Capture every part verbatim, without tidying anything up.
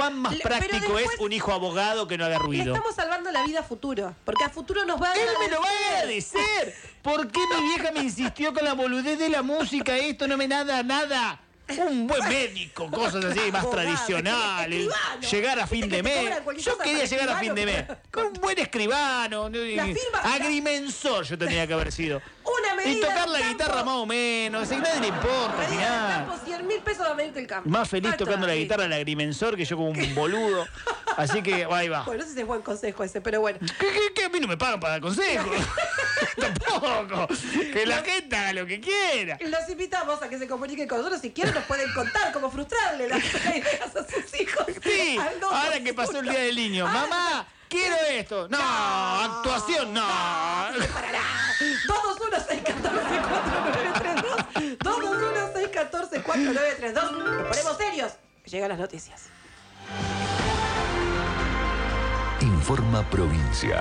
más, más Le, práctico después, es un hijo abogado que no haga ruido. Le estamos salvando la vida a futuro, porque a futuro nos va a Él me lo va a agradecer. ¿Por qué mi vieja me insistió con la boludez de la música? Esto no me nada, nada. Un buen médico, cosas así, más tradicionales. Llegar a fin de mes. Yo quería llegar a fin de mes. Con un buen escribano. Agrimensor yo tenía que haber sido. Una medida. Y tocar la guitarra más o menos. Y nadie le importa. Al final. cien mil pesos a medida del campo. Más feliz tocando la guitarra el agrimensor que yo como un boludo. Así que ahí va. Bueno, no sé si es buen consejo ese, pero bueno. ¿Qué, qué, qué? A mí no me pagan para dar consejos. Tampoco. Que la gente haga lo que quiera. Los invitamos a que se comuniquen con nosotros. Si quieren nos pueden contar cómo frustrarle las ideas a sus hijos. Sí, ahora que pasó el Día del Niño. Mamá, quiero esto. No, no actuación no. No, se parará. dos uno seis catorce cuatro nueve tres dos. dos uno seis catorce cuatro nueve tres dos. Nos ponemos serios. Que llegan las noticias. Informa Provincia.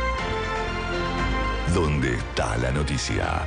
¿Dónde está la noticia?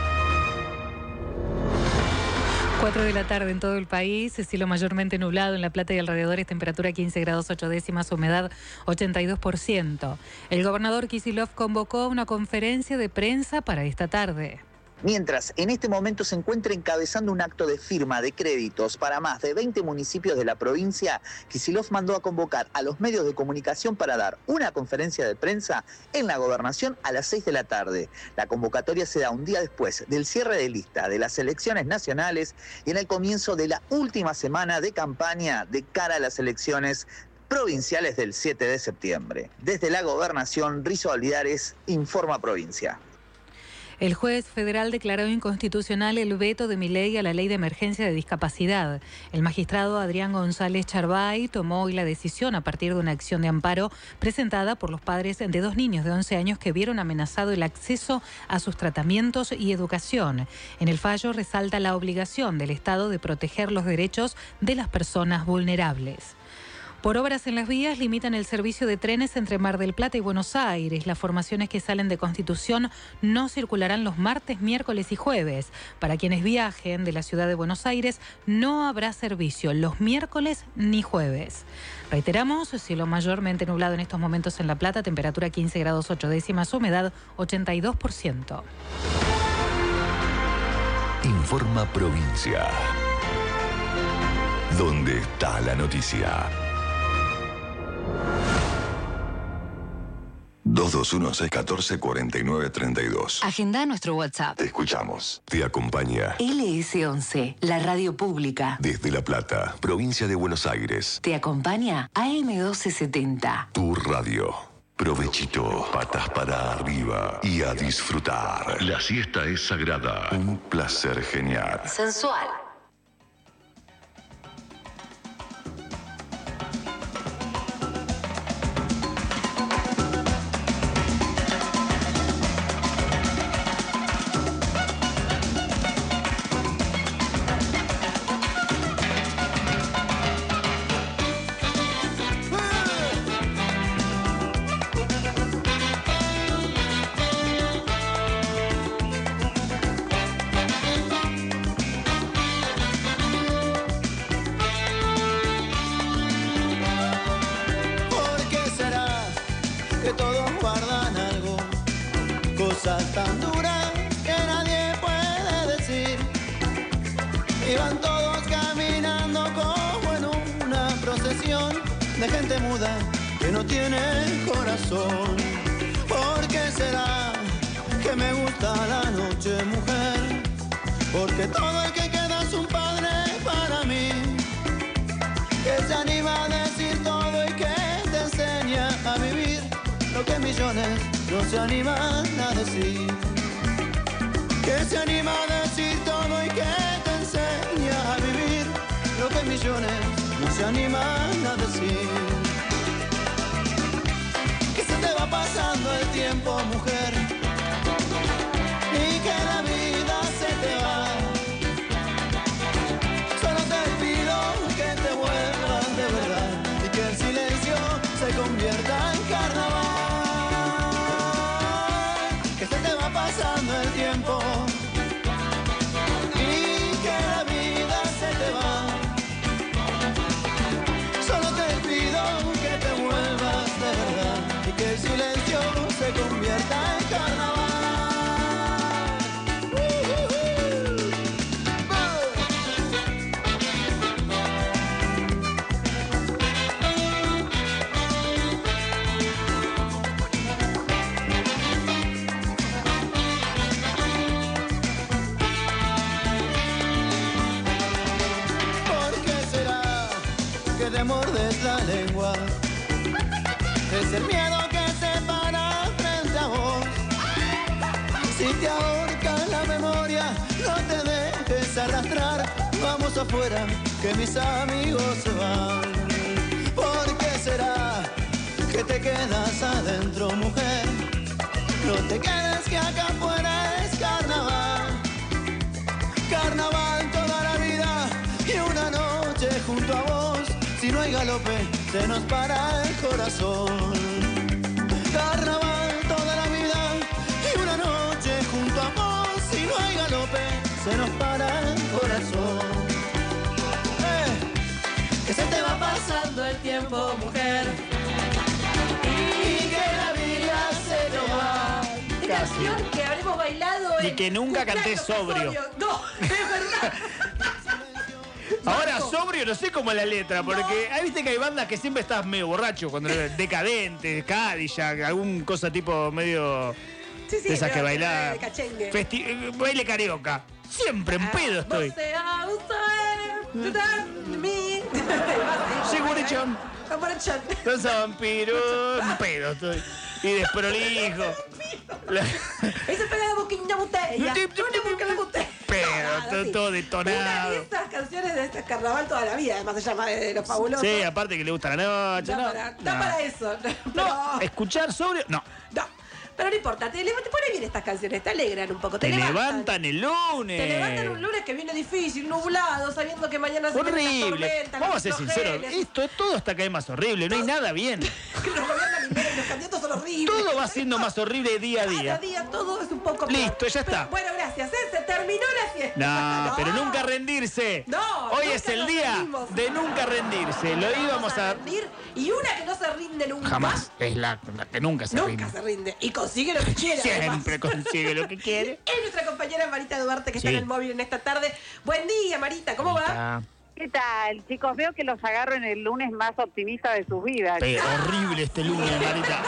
cuatro de la tarde en todo el país, cielo mayormente nublado en La Plata y alrededores, temperatura quince grados ocho décimas, humedad ochenta y dos por ciento. El gobernador Kicillof convocó una conferencia de prensa para esta tarde. Mientras, en este momento se encuentra encabezando un acto de firma de créditos para más de veinte municipios de la provincia, Kicillof mandó a convocar a los medios de comunicación para dar una conferencia de prensa en la gobernación a las seis de la tarde. La convocatoria se da un día después del cierre de lista de las elecciones nacionales y en el comienzo de la última semana de campaña de cara a las elecciones provinciales del siete de septiembre. Desde la gobernación, Rizo Olivares, Informa Provincia. El juez federal declaró inconstitucional el veto de Milei a la Ley de Emergencia de Discapacidad. El magistrado Adrián González Charbay tomó hoy la decisión a partir de una acción de amparo presentada por los padres de dos niños de once años que vieron amenazado el acceso a sus tratamientos y educación. En el fallo resalta la obligación del Estado de proteger los derechos de las personas vulnerables. Por obras en las vías limitan el servicio de trenes entre Mar del Plata y Buenos Aires. Las formaciones que salen de Constitución no circularán los martes, miércoles y jueves. Para quienes viajen de la ciudad de Buenos Aires no habrá servicio los miércoles ni jueves. Reiteramos, cielo mayormente nublado en estos momentos en La Plata, temperatura quince grados ocho décimas, humedad ochenta y dos por ciento. Informa Provincia. ¿Dónde está la noticia? dos dos uno seis uno cuatro cuatro nueve tres dos. Agenda nuestro WhatsApp. Te escuchamos. Te acompaña L S once, la radio pública. desde La Plata, provincia de Buenos Aires. Te acompaña A M doce setenta. Tu radio. Provechito, patas para arriba y a disfrutar. La siesta es sagrada. Un placer genial. Sensual. Tan dura que nadie puede decir. Iban todos caminando como en una procesión de gente muda que no tiene corazón. ¿Por qué será que me gusta la noche, mujer? Porque todo el que queda es un padre para mí, que se anima a decir todo y que te enseña a vivir lo que millones no se animan a decir. Que se anima a decir todo y que te enseña a vivir lo que millones no se animan a decir. Que se te va pasando el tiempo, mujer, y que la vida se te va. Solo te pido que te vuelvas de verdad y que el silencio se convierta en carnaval. Pasando el tiempo y que la vida se te va. Solo te pido muerdes la lengua. Es el miedo que se para frente a vos. Si te ahorca la memoria, no te dejes arrastrar. Vamos afuera, que mis amigos se van. ¿Por qué será que te quedas adentro, mujer? No te quedes, que acá afuera es carnaval. Carnaval toda la vida y una noche junto a vos. Si no hay galope, se nos para el corazón. Carnaval toda la vida y una noche junto a vos. Si no hay galope, se nos para el corazón. Eh, que se te va pasando el tiempo, mujer, y que la vida se nos va. ¿Qué canción que habremos bailado en Y que nunca canté sobrio. No, es verdad. Ahora Marco. sobrio no sé cómo es la letra, porque ahí viste que hay bandas que siempre estás medio borracho, cuando Decadente, Cadillac, algún cosa tipo medio Sí, sí, de esas que pero- baila de cachengue. festi- eh, baile carioca. Siempre en pedo estoy. Segurichón. Danza vampiro, en pedo estoy. Y desprolijo. La- Ahí se pega la boquilla una botella. Tip, tip, Una boca de botella. Pero, Nada, todo- sí. todo Una detonado. de estas canciones de este carnaval toda la vida, además se llama de los fabulosos. Sí, aparte que le gusta la noche. Da No, para, no. da para eso. No, Pero, escuchar sobrio, no. no. Pero no importa, te, te ponen bien estas canciones, te alegran un poco, te, Te levantan el lunes. Te levantan un lunes que viene difícil, nublado, sabiendo que mañana se vienen las Horrible. tormentas, Vamos a los ser sinceros, flojeles. esto todo hasta acá es más horrible, no hay nada bien. Que los gobiernan bien, los candidatos son horribles. Todo va siendo más horrible día a Cada día. día todo es un poco peor. Listo, ya está. Pero, bueno, gracias, ¿eh? Se terminó la fiesta. No, pero nunca rendirse. No, Hoy nunca es el nos día rendimos. de nunca rendirse. Lo íbamos a. rendir. Y una que no se rinde nunca. Jamás. Es la, la que nunca se Nunca rinde. se rinde. Y consigue lo que quiere. Siempre además. consigue lo que quiere. Es nuestra compañera Marita Duarte que está Sí. en el móvil en esta tarde. Buen día, Marita, ¿cómo va? Ah, ¿Qué tal, chicos? Veo que los agarro en el lunes más optimista de sus vidas. pe- horrible este lunes, Marita.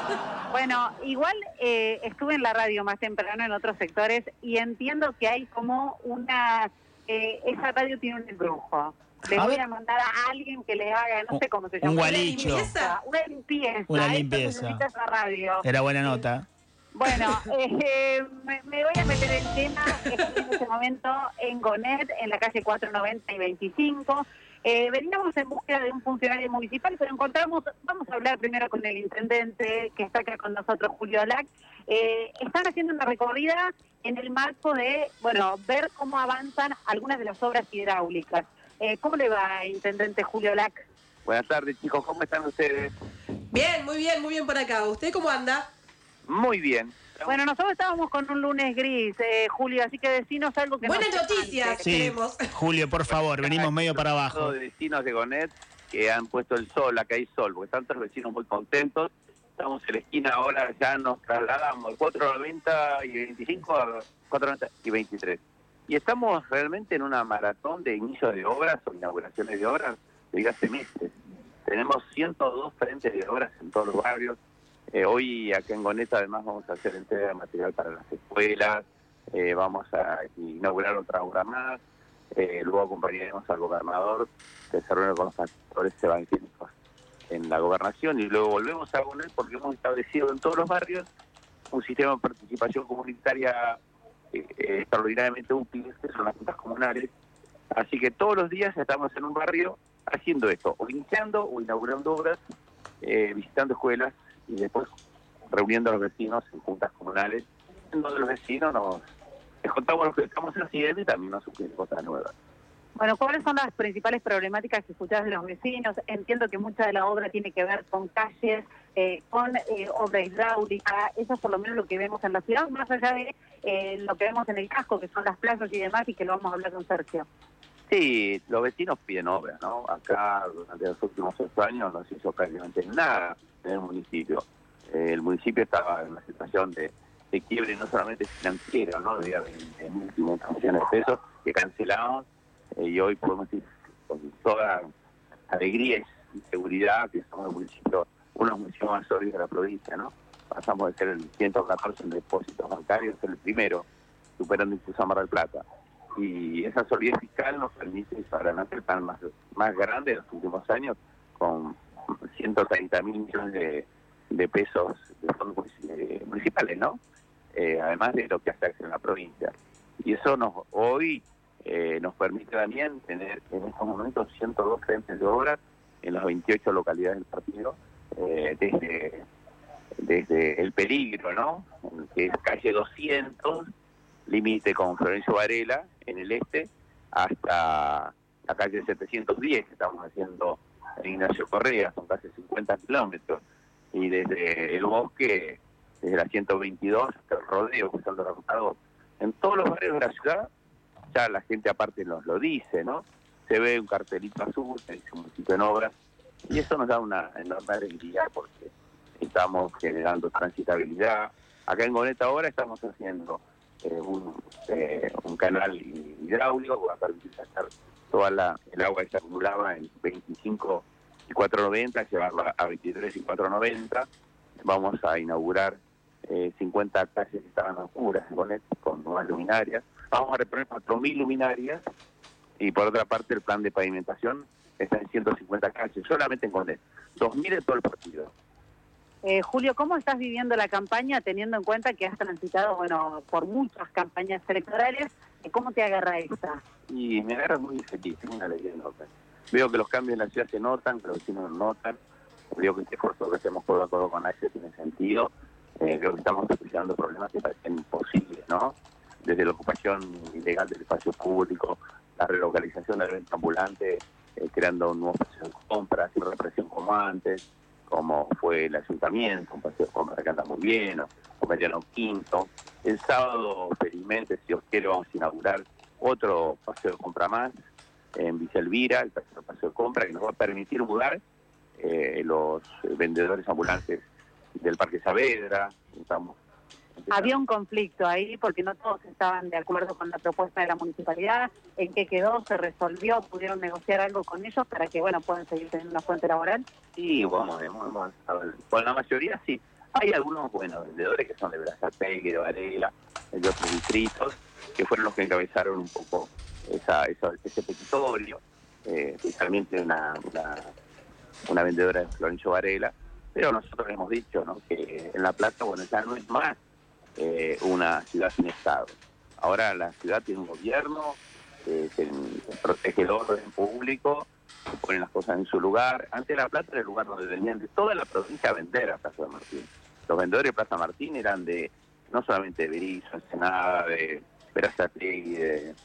Bueno, igual eh, estuve en la radio más temprano en otros sectores y entiendo que hay como una... Eh, esa radio tiene un embrujo. Les A voy ver. a mandar a alguien que le haga, no sé cómo se Un llama. gualicho. Una limpieza. Una limpieza. Una Esto limpieza. necesita esa radio. Era buena nota. Bueno, eh, me, me voy a meter en tema. Estoy en este momento en Gonet, en la calle cuatrocientos noventa y veinticinco. Eh, veníamos en búsqueda de un funcionario municipal, pero encontramos, vamos a hablar primero con el intendente que está acá con nosotros, Julio Lac. Eh, están haciendo una recorrida en el marco de, bueno, ver cómo avanzan algunas de las obras hidráulicas. Eh, ¿Cómo le va, intendente Julio Lac? Buenas tardes, chicos, ¿cómo están ustedes? Bien, muy bien, muy bien por acá. ¿Usted cómo anda? Muy bien. Bueno, nosotros estábamos con un lunes gris, eh, Julio, así que decinos algo que Buenas nos noticias. levante. Sí, Queremos. Julio, por favor, venimos medio para abajo. De vecinos de Gonet que han puesto el sol, acá hay sol, porque están todos los vecinos muy contentos. Estamos en la esquina ahora, ya nos trasladamos de cuatrocientos noventa y veinticinco a cuatrocientos noventa y veintitrés. Y estamos realmente en una maratón de inicio de obras o inauguraciones de obras de hace meses. Tenemos ciento dos frentes de obras en todos los barrios. Eh, hoy acá en Gonet además vamos a hacer entrega de material para las escuelas, eh, vamos a inaugurar otra obra más, eh, luego acompañaremos al gobernador que se reúne con los actores evangélicos en la gobernación y luego volvemos a Gonet porque hemos establecido en todos los barrios un sistema de participación comunitaria eh, eh, extraordinariamente útil, que son las juntas comunales. Así que todos los días estamos en un barrio haciendo esto, o iniciando o inaugurando obras, eh, visitando escuelas y después reuniendo a los vecinos en juntas comunales, en donde los vecinos nos les contamos lo que estamos haciendo y también nos sugieren cosas nuevas. Bueno, ¿cuáles son las principales problemáticas que escuchás de los vecinos? Entiendo que mucha de la obra tiene que ver con calles, eh, con eh, obra hidráulica, eso es por lo menos lo que vemos en la ciudad, más allá de eh, lo que vemos en el casco, que son las playas y demás, y que lo vamos a hablar con Sergio. Sí, los vecinos piden obras, ¿no? Acá durante los últimos ocho años no se hizo prácticamente nada en el municipio. Eh, el municipio estaba en una situación de, de quiebre no solamente financiero, ¿no? De, de múltiples millones de pesos que cancelamos eh, y hoy podemos decir con toda alegría y seguridad que somos el municipio, uno de los municipios más sólidos de la provincia, ¿no? Pasamos de ser el ciento catorce en depósitos bancarios a ser el primero, superando incluso a Mar del Plata. Y esa solidez fiscal nos permite llevar adelante el plan más, más grande de los últimos años, con ciento treinta mil millones de, de pesos de fondos eh, municipales, ¿no? Eh, además de lo que hace en la provincia. Y eso nos hoy eh, nos permite también tener en estos momentos ciento dos frentes de obra en las veintiocho localidades del partido, eh, desde, desde el peligro, ¿no? Que es calle doscientos, límite con Florencio Varela en el este, hasta la calle setecientos diez, que estamos haciendo en Ignacio Correa, son casi cincuenta kilómetros, y desde el bosque, desde la ciento veintidós hasta el rodeo, cruzando la ruta dos. En todos los barrios de la ciudad, ya la gente aparte nos lo dice, ¿no? Se ve un cartelito azul, que dice municipio en obras, y eso nos da una enorme alegría porque estamos generando transitabilidad. Acá en Gonet ahora estamos haciendo eh, un, eh, un canal hidráulico que va a permitir sacar toda la, el agua que se acumulaba en veinticinco y cuatrocientos noventa, llevarla a veintitrés y cuatrocientos noventa. Vamos a inaugurar eh, cincuenta calles que estaban oscuras en Gonet con nuevas luminarias. Vamos a reponer cuatro mil luminarias y por otra parte el plan de pavimentación está en ciento cincuenta calles, solamente en Gonet, dos mil en todo el partido. Eh, Julio, ¿cómo estás viviendo la campaña teniendo en cuenta que has transitado, bueno, por muchas campañas electorales? ¿Cómo te agarra esta? Y me agarra muy feliz, es una alegría enorme. Veo que los cambios en la ciudad se notan, que los vecinos lo notan. Veo que este esfuerzo que hacemos codo a codo con AISE tiene sentido. Eh, creo que estamos solucionando problemas que parecen imposibles, ¿no? Desde la ocupación ilegal del espacio público, la relocalización del evento ambulante, eh, creando un nuevo espacio de compras y represión como antes, como fue el ayuntamiento, un paseo de compras que anda muy bien, o Mariano Quinto. El sábado, felizmente, si os quiero, vamos a inaugurar otro paseo de compra más en Villa Elvira, el paseo, paseo de compra, que nos va a permitir mudar eh, los vendedores ambulantes del Parque Saavedra. Estamos Había un conflicto ahí porque no todos estaban de acuerdo con la propuesta de la municipalidad. ¿En qué quedó? ¿Se resolvió? ¿Pudieron negociar algo con ellos para que, bueno, puedan seguir teniendo una fuente laboral? Sí, vamos, vamos, vamos a ver. Con la mayoría sí. Hay algunos buenos vendedores que son de Berazategui, de Varela, de otros distritos, que fueron los que encabezaron un poco esa, esa, ese petitorio, eh, especialmente una, una, una vendedora de Florencio Varela. Pero nosotros hemos dicho, ¿no?, que en La Plata, bueno, ya no es más eh, una ciudad sin Estado. Ahora la ciudad tiene un gobierno, eh, se, se protege el orden público, se ponen las cosas en su lugar. Antes La Plata era el lugar donde venían de toda la provincia a vender a Plaza de Martín. Los vendedores de Plaza Martín eran de, no solamente de Berizo, Ensenada, de Berazategui, de,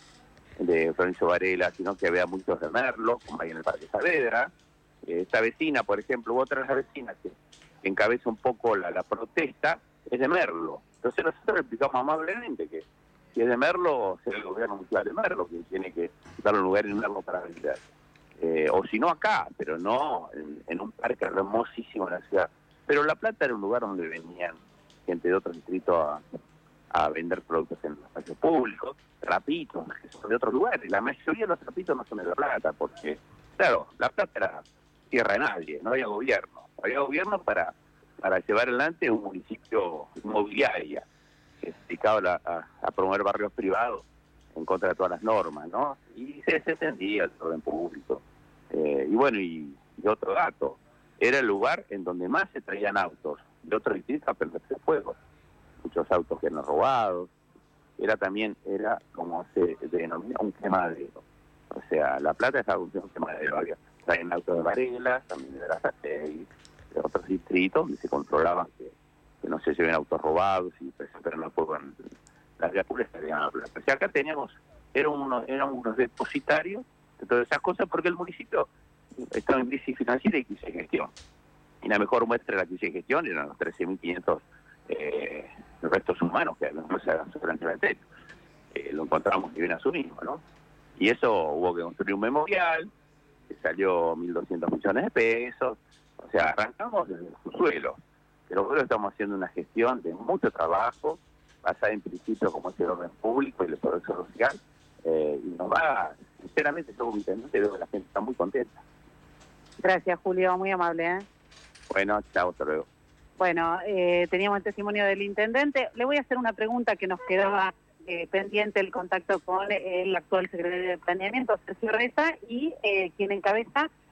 de Florencio Varela, sino que había muchos de Merlo, como hay en el Parque Saavedra. Esta vecina, por ejemplo, u otra de las vecinas que encabeza un poco la, la protesta, es de Merlo. Entonces nosotros le explicamos amablemente que si es de Merlo, será el gobierno municipal de Merlo quien tiene que dar un lugar en Merlo para vender. Eh, o si no acá, pero no en, en un parque hermosísimo en la ciudad. Pero La Plata era un lugar donde venían gente de otros distritos a, a vender productos en los espacios públicos, trapitos, que son de otros lugares. La mayoría de los trapitos no son de La Plata, porque, claro, La Plata era tierra de nadie, no había gobierno. Había gobierno para, para llevar adelante un municipio inmobiliario que se dedicaba a, a promover barrios privados en contra de todas las normas, ¿no? Y se, se entendía el orden público. Eh, y bueno, y, y otro dato, era el lugar en donde más se traían autos de otros distritos a prenderse fuego. Muchos autos que eran robados. Era también, era como se denomina, un quemadero. O sea, La Plata estaba un quemadero. Había traían autos de Varela, también de Berazategui, de otros distritos donde se controlaban que, que no se lleven autos robados y presentaron el fuego en las viaturas que habían La Plata. O sea, acá teníamos, eran unos, eran unos depositarios de todas esas cosas porque el municipio estaba en crisis financiera y crisis de gestión. Y la mejor muestra de la crisis de gestión eran los trece mil quinientos eh, restos humanos que no se hagan sobre el cementerio. Eh, lo encontramos y bien asumimos, ¿no? Y eso hubo que construir un memorial, que salió mil doscientos millones de pesos. O sea, arrancamos desde el subsuelo. Pero ahora estamos haciendo una gestión de mucho trabajo, basada en principios como es el orden público y el progreso social. Eh, y nos va, sinceramente, yo como intendente veo que la gente está muy contenta. Gracias, Julio, muy amable, ¿eh? Bueno, chao, hasta luego. Bueno, eh, teníamos el testimonio del intendente. Le voy a hacer una pregunta que nos quedaba eh, pendiente, el contacto con el actual secretario de Planeamiento, Sergio Reza, y eh, quien encabeza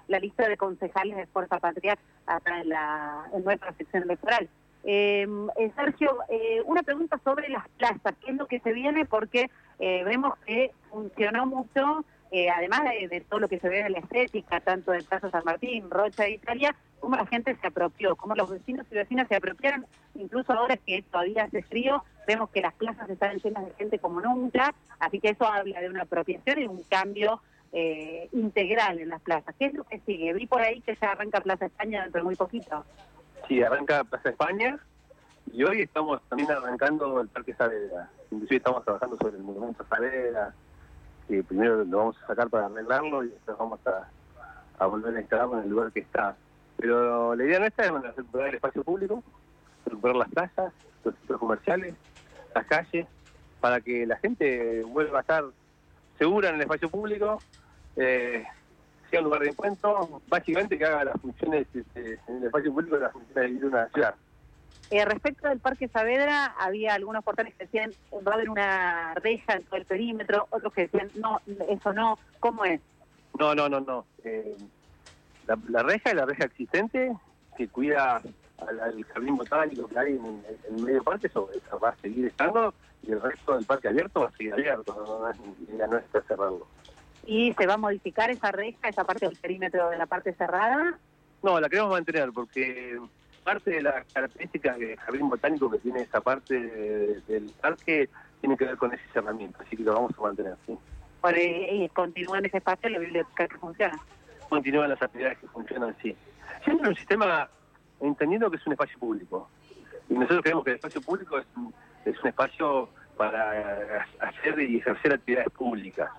la lista de concejales de Fuerza Patria acá en, la, en nuestra sección electoral. Eh, eh, Sergio, eh, una pregunta sobre las plazas, ¿qué es lo que se viene? Porque eh, vemos que funcionó mucho, eh, además de, de todo lo que se ve en la estética, tanto de Plaza San Martín, Rocha e Italia, cómo la gente se apropió, cómo los vecinos y vecinas se apropiaron, incluso ahora que todavía hace frío, vemos que las plazas están llenas de gente como nunca, así que eso habla de una apropiación y un cambio eh, integral en las plazas. ¿Qué es lo que sigue? Vi por ahí que ya arranca Plaza España dentro de muy poquito. Sí, arranca Plaza España y hoy estamos también arrancando el Parque Saavedra. Inclusive estamos trabajando sobre el monumento Saavedra, que primero lo vamos a sacar para arreglarlo y después vamos a, a volver a instalarlo en el lugar que está. Pero la idea nuestra es bueno, recuperar el espacio público, recuperar las plazas, los centros comerciales, las calles, para que la gente vuelva a estar segura en el espacio público, eh, sea un lugar de encuentro, básicamente que haga las funciones este, en el espacio público, las funciones de vivir una ciudad. Eh, respecto del Parque Saavedra, había algunos portales que decían va a haber una reja en todo el perímetro, otros que decían no, eso no, ¿cómo es? No, no, no, no. Eh, la, la reja es la reja existente que cuida al, al jardín botánico que hay en, en el medio parque, eso, eso va a seguir estando y el resto del parque abierto va a seguir abierto, no, no, no, no está cerrado. ¿Y se va a modificar esa reja, esa parte del perímetro de la parte cerrada? No, la queremos mantener porque parte de la característica del jardín botánico que tiene esa parte de, del parque tiene que ver con ese cerramiento, así que lo vamos a mantener, ¿sí? Por, y continúa en ese espacio la biblioteca que funciona. Continúan las actividades que funcionan, sí. Siempre un sistema entendiendo que es un espacio público. Y nosotros creemos que el espacio público es un, es un espacio para hacer y ejercer actividades públicas.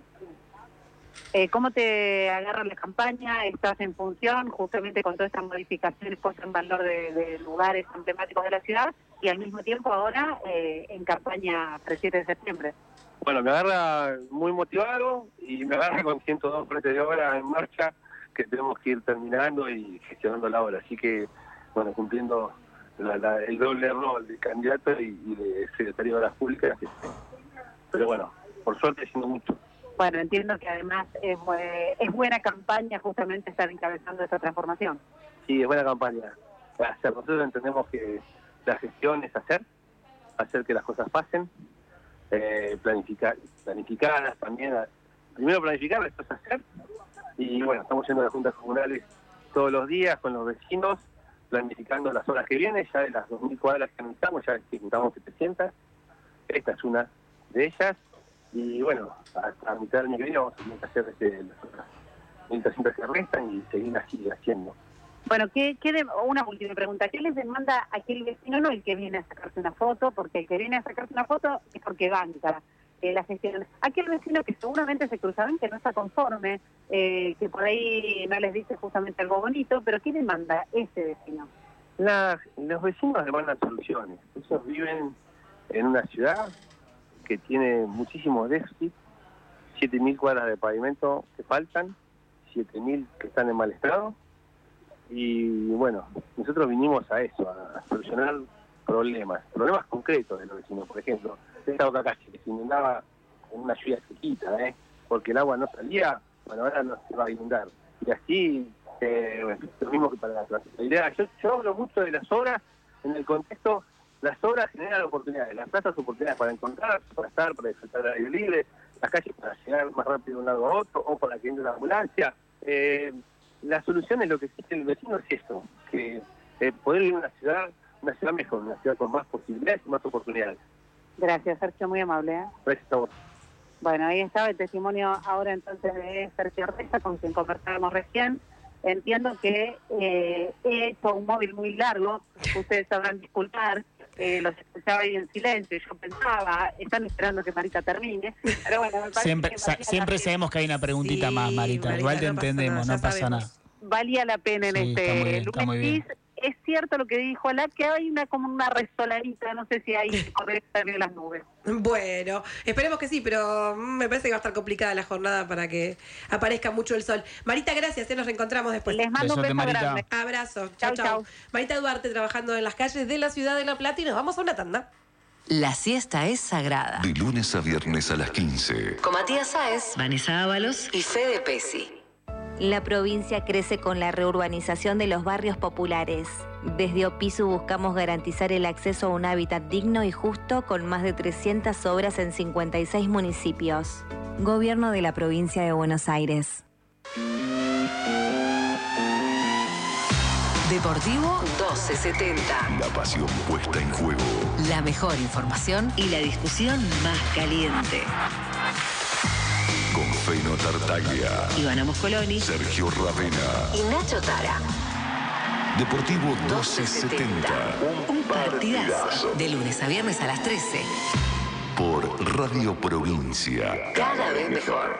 Eh, ¿Cómo te agarra la campaña? ¿Estás en función justamente con todas estas modificaciones puestas en valor de, de lugares emblemáticos de la ciudad y al mismo tiempo ahora eh, en campaña para el siete de septiembre? Bueno, me agarra muy motivado y me agarra con ciento dos frentes de obra en marcha que tenemos que ir terminando y gestionando la obra. Así que, bueno, cumpliendo la, la, el doble rol de candidato y, y de secretario de Obras Públicas. Pero bueno, por suerte haciendo mucho. Bueno, entiendo que además es, es buena campaña justamente estar encabezando esta transformación. Sí, es buena campaña. Hacer. Nosotros entendemos que la gestión es hacer, hacer que las cosas pasen, eh, planificar, planificarlas también. Primero planificar, después hacer. Y bueno, estamos yendo a las juntas comunales todos los días con los vecinos, planificando las horas que vienen. Ya de las dos mil cuadras que necesitamos, ya ejecutamos setecientas. Esta es una de ellas. Y bueno, hasta mitad del año que viene vamos a tener que hacer este, las otras mil trescientas que restan y seguir así haciendo. Bueno, ¿qué, qué de, una última pregunta. ¿Qué les demanda aquel vecino, no el que viene a sacarse una foto? Porque el que viene a sacarse una foto es porque banca eh, la gestión. Aquel vecino que seguramente se cruzarán, que no está conforme, eh, que por ahí no les dice justamente algo bonito, pero ¿qué demanda ese vecino? La, los vecinos demandan soluciones. Ellos viven en una ciudad que tiene muchísimos déficits, siete mil cuadras de pavimento que faltan, siete mil que están en mal estado, y bueno, nosotros vinimos a eso, a, a solucionar problemas, problemas concretos de los vecinos. Por ejemplo, esta otra calle que se inundaba en una lluvia sequita, ¿eh? porque el agua no salía, bueno, ahora no se va a inundar. Y así, eh, bueno, lo mismo que para la transitabilidad. Yo, yo hablo mucho de las obras en el contexto. Las obras generan oportunidades, las plazas oportunidades para encontrar, para estar, para disfrutar del aire libre, las calles para llegar más rápido de un lado a otro, o para que entre una ambulancia. Eh, la solución es lo que existe en el vecino, es eso, que eh, poder vivir en una ciudad, una ciudad mejor, una ciudad con más posibilidades y más oportunidades. Gracias, Sergio, muy amable. ¿eh? Gracias a vos. Bueno, ahí estaba el testimonio ahora entonces de Sergio Reza, con quien conversábamos recién. Entiendo que eh, he hecho un móvil muy largo, ustedes sabrán disculpar. Eh, los escuchaba ahí en silencio, yo pensaba, están esperando que Marita termine, pero bueno, me siempre, que sa- siempre sabemos que hay una preguntita sí, más, Marita, Marita, igual te no entendemos, nada, no pasa nada. Valía la pena en sí, este lunes. Es cierto lo que dijo Alá, que hay una como una resoladita, no sé si hay que correr en las nubes. Bueno, esperemos que sí, pero me parece que va a estar complicada la jornada para que aparezca mucho el sol. Marita, gracias, ¿eh? Nos reencontramos después. Les mando Besote, un beso Marita. grande. Abrazo, chau, chau, chau. Marita Duarte trabajando en las calles de la ciudad de La Plata y nos vamos a una tanda. La siesta es sagrada. De lunes a viernes a las quince. Con Matías Sáez, Vanessa Ábalos y Fede Pesi. La provincia crece con la reurbanización de los barrios populares. Desde Opisu buscamos garantizar el acceso a un hábitat digno y justo con más de trescientas obras en cincuenta y seis municipios. Gobierno de la provincia de Buenos Aires. Deportivo doce setenta. La pasión puesta en juego. La mejor información y la discusión más caliente. Con Feno Tartaglia, Ivana Moscoloni, Sergio Ravena y Nacho Tara. Deportivo doce setenta. Un partidazo. De lunes a viernes a las trece. Por Radio Provincia. Cada vez mejor.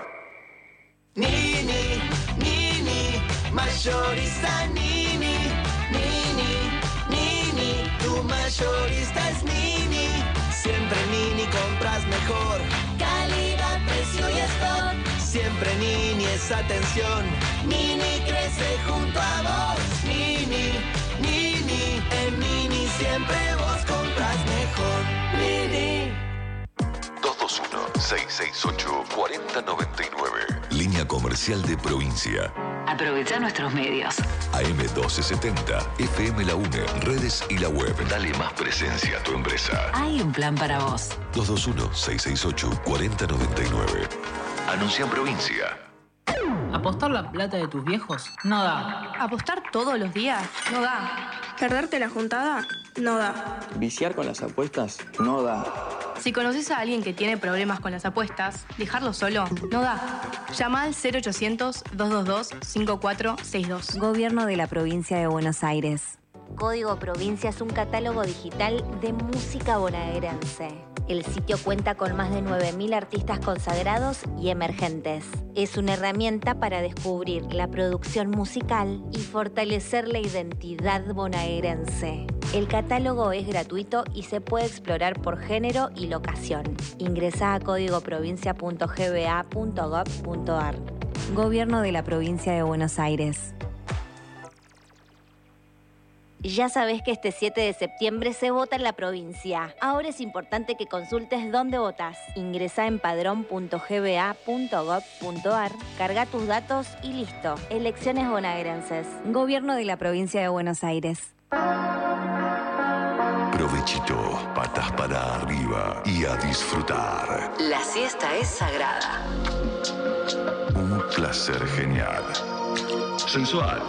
Nini, Nini, mayorista Nini, Nini, Nini, tu mayorista es Nini. Siempre Nini compras mejor. Calidad, precio y stock. Siempre Nini es atención. Nini crece junto a vos. Nini, Nini, en Nini siempre vos compras mejor. Nini. dos dos uno, seis seis ocho, cuatro cero nueve nueve. Línea comercial de provincia. Aprovecha nuestros medios. A M doce setenta, F M La UNE, redes y la web. Dale más presencia a tu empresa. Hay un plan para vos. dos dos uno, seis seis ocho, cuatro cero nueve nueve. Anuncia en provincia. ¿Apostar la plata de tus viejos? No da. ¿Apostar todos los días? No da. ¿Perderte la juntada? No da. ¿Viciar con las apuestas? No da. Si conoces a alguien que tiene problemas con las apuestas, dejarlo solo no da. Llama al cero ochocientos, dos dos dos, cinco cuatro seis dos. Gobierno de la provincia de Buenos Aires. Código Provincia es un catálogo digital de música bonaerense. El sitio cuenta con más de nueve mil artistas consagrados y emergentes. Es una herramienta para descubrir la producción musical y fortalecer la identidad bonaerense. El catálogo es gratuito y se puede explorar por género y locación. Ingresá a código provincia punto g b a punto gov punto a r. Gobierno de la provincia de Buenos Aires. Ya sabés que este siete de septiembre se vota en la provincia. Ahora es importante que consultes dónde votás. Ingresá en padrón punto g b a punto gov punto a r, carga tus datos y listo. Elecciones bonaerenses. Gobierno de la provincia de Buenos Aires. Provechito, patas para arriba y a disfrutar. La siesta es sagrada. Un placer genial. Sensual.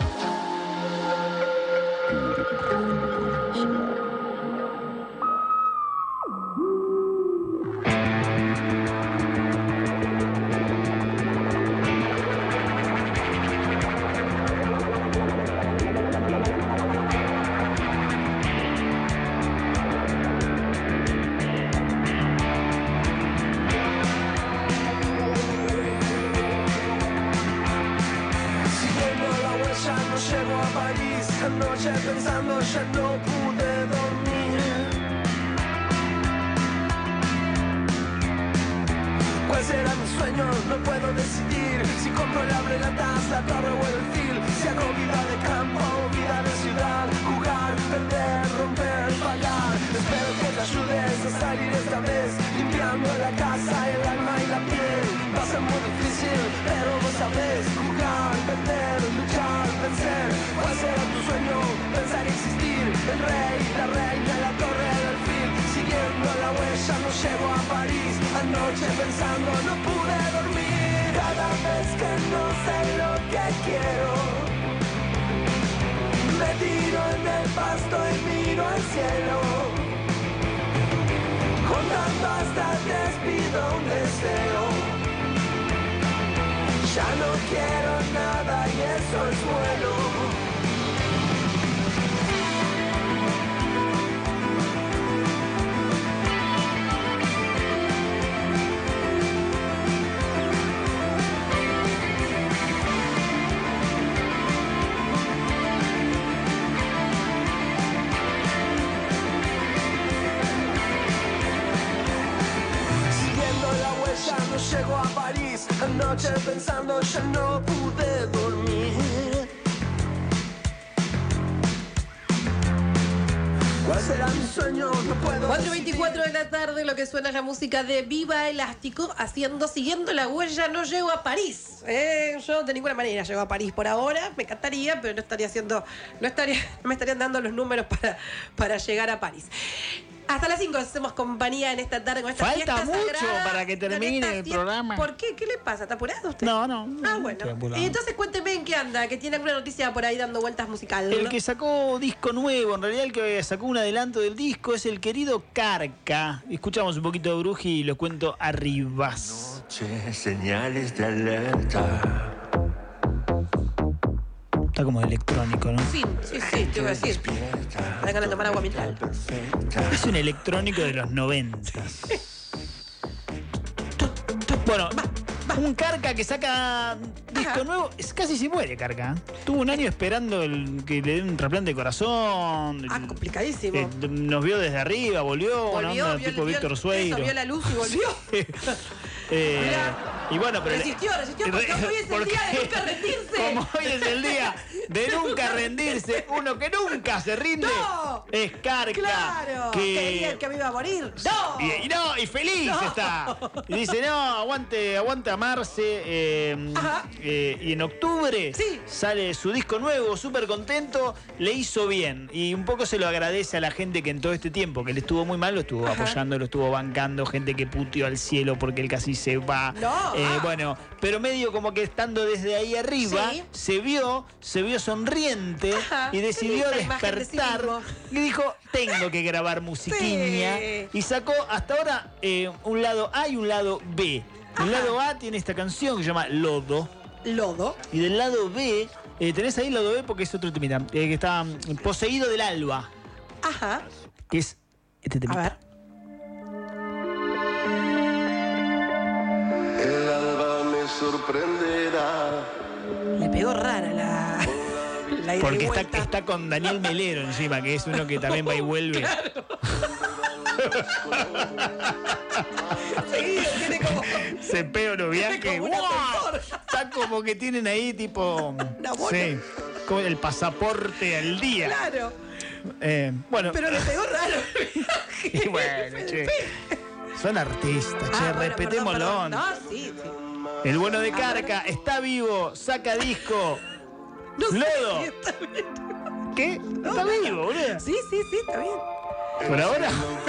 Pensando ya no pude dormir. ¿Cuál serán sueños, no puedo. cuatro y veinticuatro de la tarde, lo que suena es la música de Viva Elástico, haciendo, siguiendo la huella, no llego a París. Eh, yo de ninguna manera llego a París por ahora, me encantaría, pero no estaría haciendo, no estaría, no me estarían dando los números para, para llegar a París. Hasta las cinco hacemos compañía en esta tarde con esta Falta fiesta mucho sagrada, para que termine el fiesta. programa. ¿Por qué? ¿Qué le pasa? ¿Está apurado usted? No, no. Ah, bueno. Y entonces cuénteme en qué anda, que tiene alguna noticia por ahí dando vueltas musical. El que sacó disco nuevo, en realidad el que sacó un adelanto del disco es el querido Carca. Escuchamos un poquito de Bruji y lo cuento arriba. Noche, señales de alerta. Está como electrónico, ¿no? Sí, sí, sí, te voy a decir. Me da ganas de tomar agua mineral. Es un electrónico de los noventas. Bueno, un Carca que saca disco nuevo, es casi se muere Carca. Tuvo un año esperando el, que le den un trasplante de corazón. Ah, complicadísimo. Eh, nos vio desde arriba, volvió, Volvió, ¿no? vio, tipo vio- Víctor eso, Sueiro. vio la luz y volvió. Eh, y bueno, pero Resistió, resistió, porque hoy es el porque- día de nunca rendirse. Como hoy es el día de nunca rendirse, uno que nunca se rinde ¡No! es Carca. Claro, que querían que me iba a morir. ¡No! Y, y no, y feliz No. está. Y dice, no, aguante, aguante amarse. Eh, eh, y en octubre sale su disco nuevo, súper contento, le hizo bien. Y un poco se lo agradece a la gente que en todo este tiempo, que le estuvo muy mal, lo estuvo Ajá. apoyando, lo estuvo bancando, gente que puteó al cielo porque él casi se va. No, Eh, ah. Bueno, pero medio como que estando desde ahí arriba, Sí. se vio, se vio sonriente Ajá. y decidió Qué linda imagen de sí despertar. mismo. Y dijo, tengo que grabar musiquiña. Sí. Y sacó hasta ahora eh, un lado A y un lado B. El lado A tiene esta canción que se llama Lodo. Lodo. Y del lado B, eh, tenés ahí el lado B porque es otro temita, eh, que está mm, Poseído del Alba. Ajá. Que es este temita. A ver. El alba me sorprenderá. Le pegó rara la. la ida y Porque está, vuelta. está con Daniel Melero encima, que es uno que también va y vuelve. Seguido, tiene como. Se pega unos viajes. Tiene como un ¡Wow! Está como que tienen ahí tipo. bola. Sí. Como el pasaporte al día. Claro. Eh, bueno. Pero le pegó raro. Y bueno, che. Son artistas, che, Ah, bueno, respetémoslo. perdón, perdón. No, sí, sí. El bueno de Carca está vivo, saca disco. No sé Lodo. si está bien. ¿Qué? Está vivo, boludo. Sí, sí, sí, está bien. Por ahora.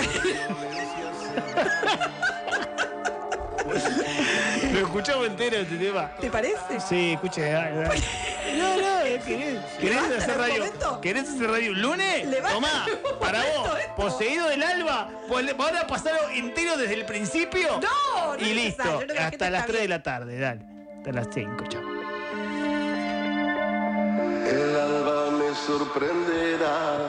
Lo escuchamos entero este tema. ¿Te parece? Sí, escuche. dale, dale. No, no, ¿querés, querés Levanta hacer en un radio? momento. ¿Querés hacer radio un lunes? Levanta Tomá, en un para momento vos, esto. Poseído del Alba. ¿Van a pasarlo entero desde el principio? No, no Y es listo, necesario, no, la gente hasta las está tres de bien. la tarde, dale. Hasta las cinco, chao. El alba me sorprenderá.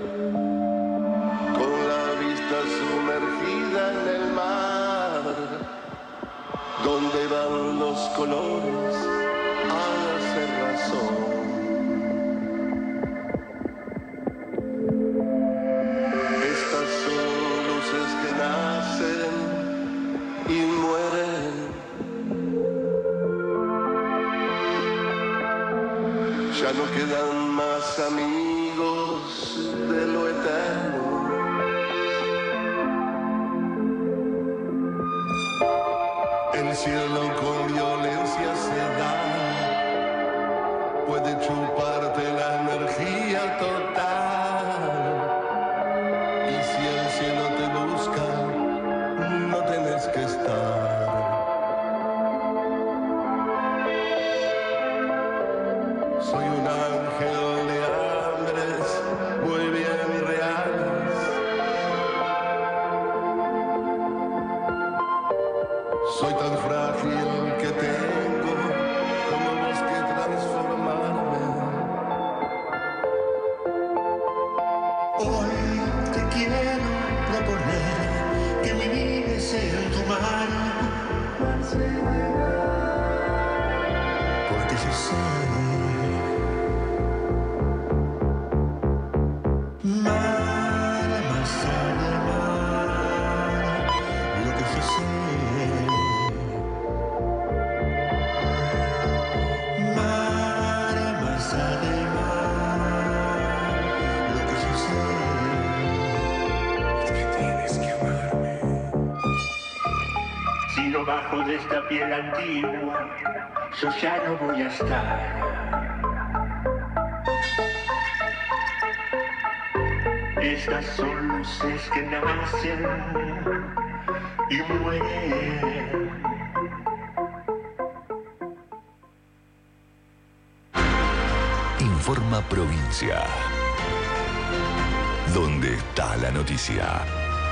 Con la vista sumergida en el mar, donde van los colores a hacer razón. Estas son luces que nacen y mueren. Ya no quedan más amigos de lo eterno. El cielo con violencia se da, puede chuparte la energía total. Y si el cielo te busca, no tenés que estar. Soy un ángel de hambres muy bien reales. Soy tan frágil que tengo como vos que transformarme. Hoy te quiero proponer que me mires en tu mano, porque yo sé mar, más allá de mar, lo que yo sé. Mar, más allá de mar, lo que yo sé. Debajo de esta piel antigua, yo ya no voy a estar. Estas son luces que nacen y mueren. Informa Provincia. ¿Dónde está la noticia?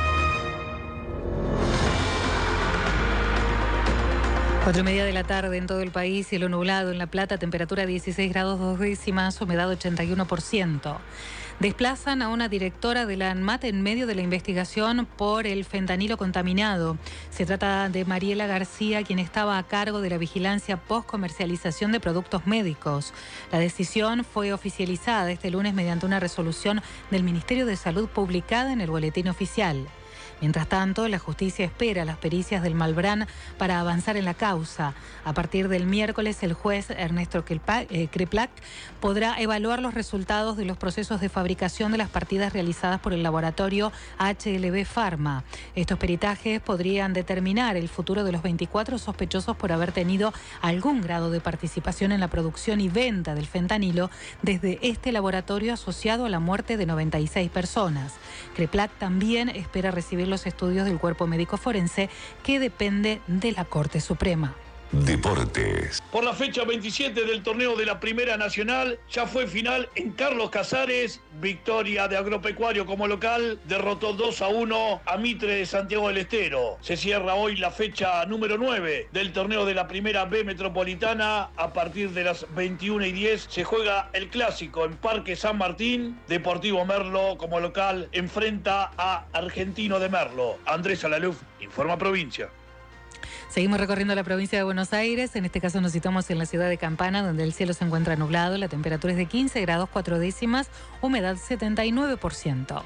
Cuatro y media de la tarde en todo el país, cielo nublado en La Plata, temperatura dieciséis grados dos décimas, humedad ochenta y uno por ciento. Desplazan a una directora de la ANMAT en medio de la investigación por el fentanilo contaminado. Se trata de Mariela García, quien estaba a cargo de la vigilancia post-comercialización de productos médicos. La decisión fue oficializada este lunes mediante una resolución del Ministerio de Salud publicada en el Boletín Oficial. Mientras tanto, la justicia espera las pericias del Malbrán para avanzar en la causa. A partir del miércoles, el juez Ernesto Kreplak podrá evaluar los resultados de los procesos de fabricación de las partidas realizadas por el laboratorio H L B Pharma. Estos peritajes podrían determinar el futuro de los veinticuatro sospechosos por haber tenido algún grado de participación en la producción y venta del fentanilo desde este laboratorio asociado a la muerte de noventa y seis personas. Kreplak también espera recibir los estudios del cuerpo médico forense que depende de la Corte Suprema. Deportes. Por la fecha veintisiete del torneo de la Primera Nacional, ya fue final en Carlos Casares. Victoria de Agropecuario como local, derrotó dos a uno a Mitre de Santiago del Estero. Se cierra hoy la fecha número nueve del torneo de la Primera B Metropolitana. A partir de las veintiuna y diez se juega el clásico en Parque San Martín. Deportivo Merlo como local enfrenta a Argentino de Merlo. Andrés Alaluf, informa Provincia. Seguimos recorriendo la provincia de Buenos Aires. En este caso nos situamos en la ciudad de Campana, donde el cielo se encuentra nublado. La temperatura es de quince grados cuatro décimas, humedad setenta y nueve por ciento.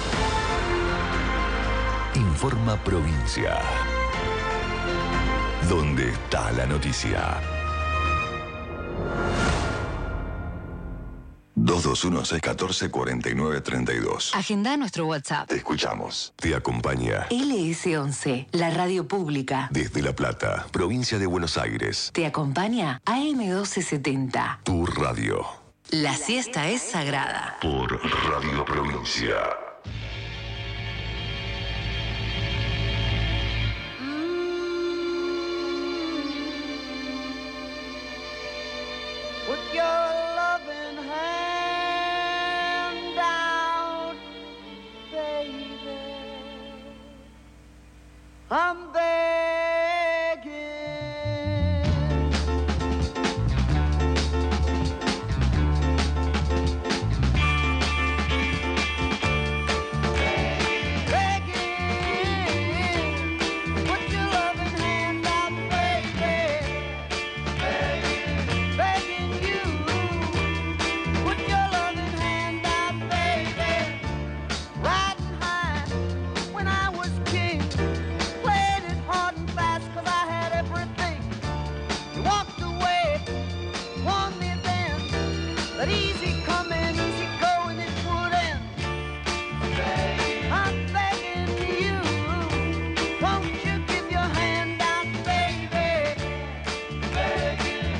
Informa Provincia. ¿Dónde está la noticia? dos dos uno, seis uno cuatro, cuatro nueve tres dos. Agenda nuestro WhatsApp. Te escuchamos. Te acompaña L S once, la radio pública. desde La Plata, provincia de Buenos Aires. Te acompaña A M doce setenta. Tu radio. La siesta es sagrada. Por Radio Provincia. Put your loving hand out, baby. I'm begging. Begging. Put your loving hand out, baby. Begging you. Put your loving hand out, baby. Riding high when I was king. Played it hard and fast 'cause I had everything. You walked away, won me then. But easy coming, easy going, it would end. I'm begging you, won't you give your hand out, baby? Begging,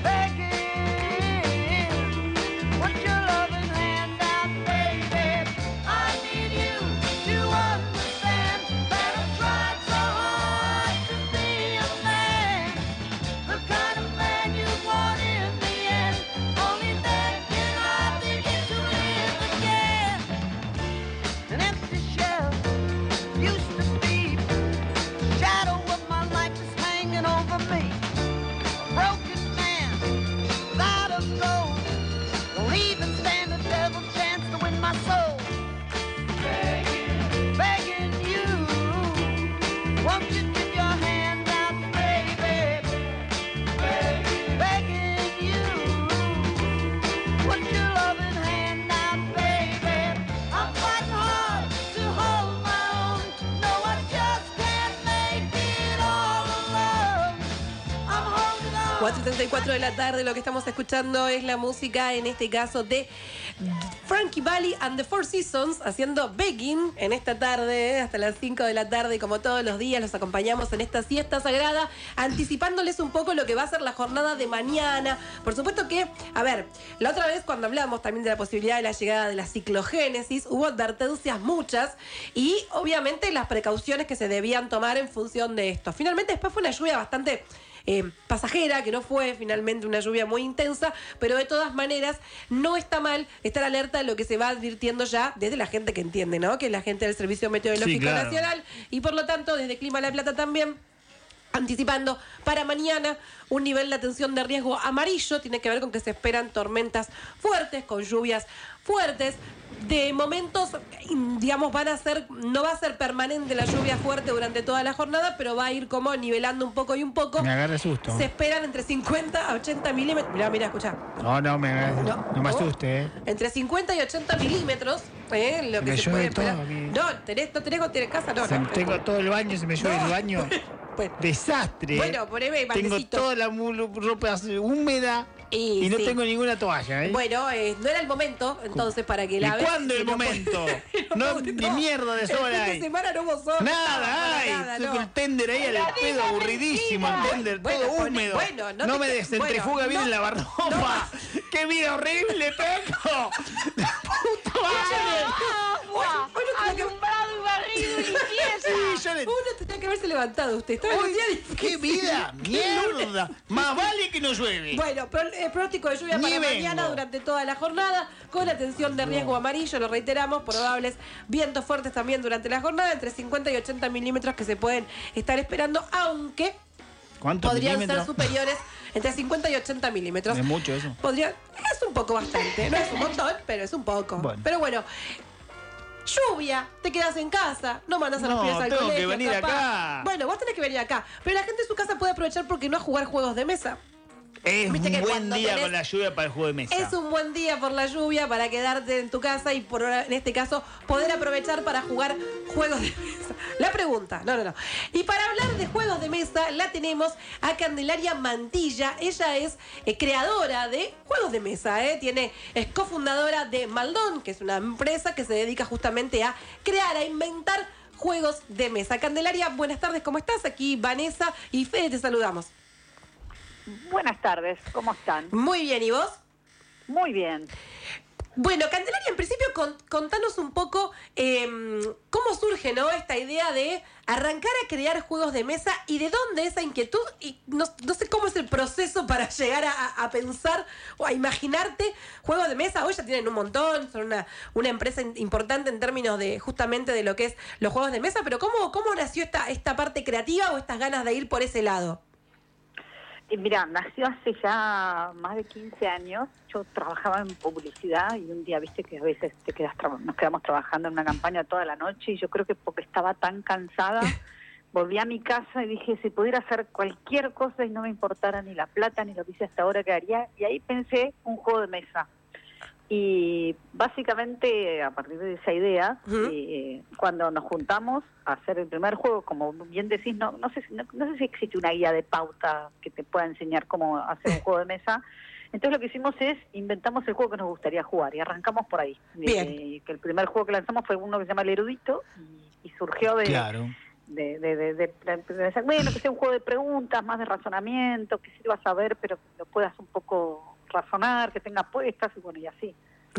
put your loving hand out, baby. I need you to understand that I tried so hard to be a man, the kind of man you want in the end. Only then can I begin to live again. An empty shell used to be the shadow of my life is hanging over me. A broken man without a soul, don't even stand a devil's chance to win my soul. Begging, begging you, won't you give your hand out, baby? Begging, begging you, put your loving hand out, baby. I'm fighting hard to hold my own. No, I just can't make it all alone. I'm holding on. cuatro y treinta y cuatro de la tarde, lo que estamos escuchando es la música, en este caso de Frankie Valli and the Four Seasons haciendo Begging en esta tarde, hasta las cinco de la tarde, y como todos los días los acompañamos en esta siesta sagrada, anticipándoles un poco lo que va a ser la jornada de mañana. Por supuesto que, a ver, la otra vez cuando hablamos también de la posibilidad de la llegada de la ciclogénesis, hubo advertencias muchas y obviamente las precauciones que se debían tomar en función de esto. Finalmente después fue una lluvia bastante Eh, pasajera, que no fue finalmente una lluvia muy intensa, pero de todas maneras no está mal estar alerta de lo que se va advirtiendo ya desde la gente que entiende, ¿no? Que es la gente del Servicio Meteorológico Sí, claro. Nacional, y por lo tanto desde Clima La Plata también anticipando para mañana un nivel de atención de riesgo amarillo. Tiene que ver con que se esperan tormentas fuertes, con lluvias fuertes. De momentos, digamos, van a ser, no va a ser permanente la lluvia fuerte durante toda la jornada, pero va a ir como nivelando un poco y un poco. Me agarra susto. Se esperan entre cincuenta a ochenta milímetros. Mirá, mirá, escuchá. No, no, me, agarra, no, No. no me asuste, ¿eh? Entre cincuenta y ochenta milímetros, ¿eh? Lo que Me se llueve puede esperar. todo aquí. No, tenés, no tenés con tenés casa, no, Se- no. Tengo todo el baño, se me llueve No. el baño. Bueno. Desastre. Bueno, poneme Tengo baldecitos. toda la mu- ropa húmeda y, Y no sí. tengo ninguna toalla, ¿eh? Bueno, eh, no era el momento, entonces, para que ¿Y la veas. cuándo el momento? No, ni mierda de sol El fin hay. de semana no hubo sol. Nada hay. Nada, Estoy no. con el tender ahí al pedo, aburridísimo. El tender Bueno, todo pone- húmedo. bueno, no no te me que- descentrifuga bueno, bien no- el lavarropa. ¡Qué vida horrible, Peco! ¡Puta madre! Bueno, tenía que- Alumbrado y barrido y limpieza. Sí, yo le... Uno tenía que haberse levantado usted. Estaba en un Uy, día difícil. ¡Qué vida! ¡Mierda! Más vale que no llueve. Bueno, pro- eh, pronóstico de lluvia Ni para vengo. mañana durante toda la jornada, con atención de riesgo amarillo, lo reiteramos, probables vientos fuertes también durante la jornada, entre cincuenta y ochenta milímetros que se pueden estar esperando, aunque ¿Cuántos podrían ser milímetros? superiores entre cincuenta y ochenta milímetros. Es mucho eso. Podría, es un poco bastante, no es un montón, pero es un poco. Bueno. Pero bueno, lluvia, te quedas en casa, no mandas a los No, pibes al tengo que colegio. venir capaz. acá. Bueno, vos tenés que venir acá, pero la gente en su casa puede aprovechar porque no a jugar juegos de mesa. Es un Viste que buen cuando día tenés- con la lluvia para el juego de mesa. Es un buen día por la lluvia para quedarte en tu casa y por ahora, en este caso, poder aprovechar para jugar juegos de mesa. La pregunta, no, no, no. Y para hablar de juegos de mesa, la tenemos a Candelaria Mantilla. Ella es eh, creadora de juegos de mesa, ¿eh? Tiene, es cofundadora de Maldón, que es una empresa que se dedica justamente a crear, a inventar juegos de mesa. Candelaria, buenas tardes, ¿cómo estás? Aquí Vanessa y Fede, te saludamos. Buenas tardes, ¿cómo están? Muy bien, ¿y vos? Muy bien. Bueno, Candelaria, en principio con- contanos un poco eh, cómo surge, ¿no?, esta idea de arrancar a crear juegos de mesa y de dónde esa inquietud, y no, no sé cómo es el proceso para llegar a, a pensar o a imaginarte juegos de mesa. Hoy ya tienen un montón, son una, una empresa in- importante en términos de justamente de lo que es los juegos de mesa, pero ¿cómo, cómo nació esta, esta parte creativa o estas ganas de ir por ese lado? Y mira, nació hace ya más de quince años. Yo trabajaba en publicidad y un día, viste que a veces te quedas tra- nos quedamos trabajando en una campaña toda la noche y yo creo que porque estaba tan cansada, volví a mi casa y dije, si pudiera hacer cualquier cosa y no me importara ni la plata ni lo que hice hasta ahora, ¿qué haría? Y ahí pensé un juego de mesa. Y básicamente, a partir de esa idea, Ujú. eh, cuando nos juntamos a hacer el primer juego, como bien decís, no, no, sé, si- no, no sé si existe una guía de pauta que te pueda enseñar cómo hacer un juego de mesa. Entonces lo que hicimos es, inventamos el juego que nos gustaría jugar y arrancamos por ahí. Bien. Eh, que el primer juego que lanzamos fue uno que se llama El Erudito y, y surgió de... Claro. De, de, de, de- de- de pensar, bueno, que sea un juego de preguntas, más de razonamiento, que sirva a saber, pero que lo puedas un poco razonar, que tenga apuestas y bueno, y así.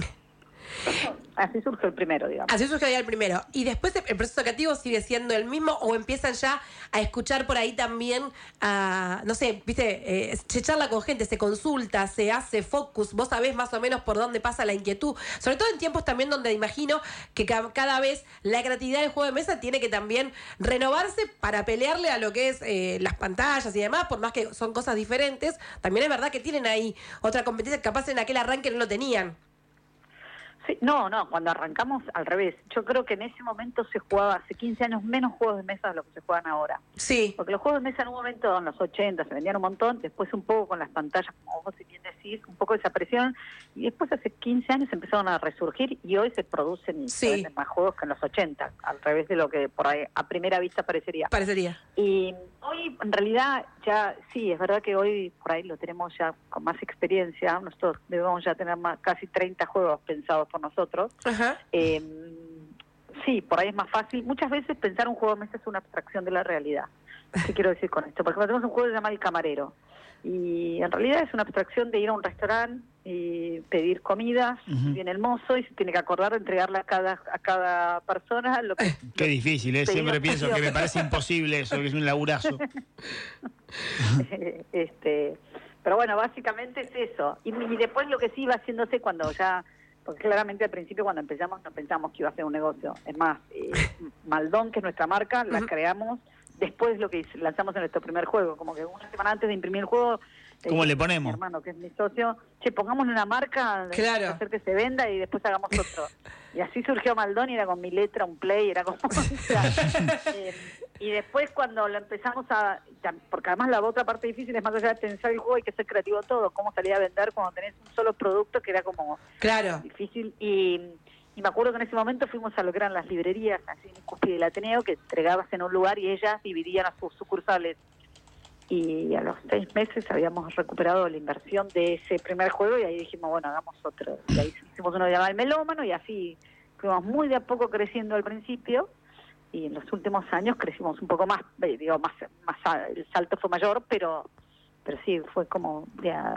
Así surge el primero, digamos. Así surge ahí el primero. Y después el proceso creativo sigue siendo el mismo o empiezan ya a escuchar por ahí también a, no sé, viste, eh, se charla con gente, se consulta, se hace focus, vos sabés más o menos por dónde pasa la inquietud. Sobre todo en tiempos también donde imagino que ca- cada vez la creatividad del juego de mesa tiene que también renovarse para pelearle a lo que es eh, las pantallas y demás, por más que son cosas diferentes. También es verdad que tienen ahí otra competencia que capaz en aquel arranque no lo tenían. Sí, no, no, cuando arrancamos al revés. Yo creo que en ese momento se jugaba, hace quince años, menos juegos de mesa de lo que se juegan ahora. Sí. Porque los juegos de mesa en un momento, en los ochenta, se vendían un montón, después un poco con las pantallas, como vos bien decís, un poco desaparecieron, y después hace quince años empezaron a resurgir y hoy se producen y se venden más juegos que en los ochenta, al revés de lo que por ahí a primera vista parecería. Parecería. Y hoy, en realidad, ya, sí, es verdad que hoy por ahí lo tenemos ya con más experiencia, nosotros debemos ya tener más, casi treinta juegos pensados por nosotros. Ajá. Eh, Sí, por ahí es más fácil. Muchas veces pensar un juego de mesa es una abstracción de la realidad. ¿Qué quiero decir con esto? Por ejemplo, tenemos un juego que se llama El Camarero. Y en realidad es una abstracción de ir a un restaurante y pedir comidas, uh-huh. viene el mozo y se tiene que acordar de entregarle a cada a cada persona lo que... Qué difícil, ¿eh? Siempre pienso que me parece imposible eso, que es un laburazo. este, pero bueno, básicamente es eso. Y, y después lo que sí iba haciéndose cuando ya... Porque claramente al principio cuando empezamos no pensamos que iba a ser un negocio. Es más, eh, Maldón, que es nuestra marca, la uh-huh. creamos después lo que hice, lanzamos en nuestro primer juego. Como que una semana antes de imprimir el juego... ¿Cómo eh, le ponemos? Mi hermano, que es mi socio, che, pongámosle una marca, claro. hacer que se venda y después hagamos otro. Y así surgió Maldón y era con mi letra, un play, era como... o sea, eh, y después cuando lo empezamos a... Porque además la otra parte difícil es más allá de pensar el juego, hay que ser creativo todo. Cómo salir a vender cuando tenés un solo producto que era como claro. difícil. Y, y me acuerdo que en ese momento fuimos a lo que eran las librerías, así en Cúspide del Ateneo, que entregabas en un lugar y ellas dividían a sus sucursales. Y a los seis meses habíamos recuperado la inversión de ese primer juego y ahí dijimos, bueno, hagamos otro. Y ahí hicimos uno llamado El Melómano y así fuimos muy de a poco creciendo al principio. Y en los últimos años crecimos un poco más, digo, más, más el salto fue mayor, pero pero sí, fue como de a,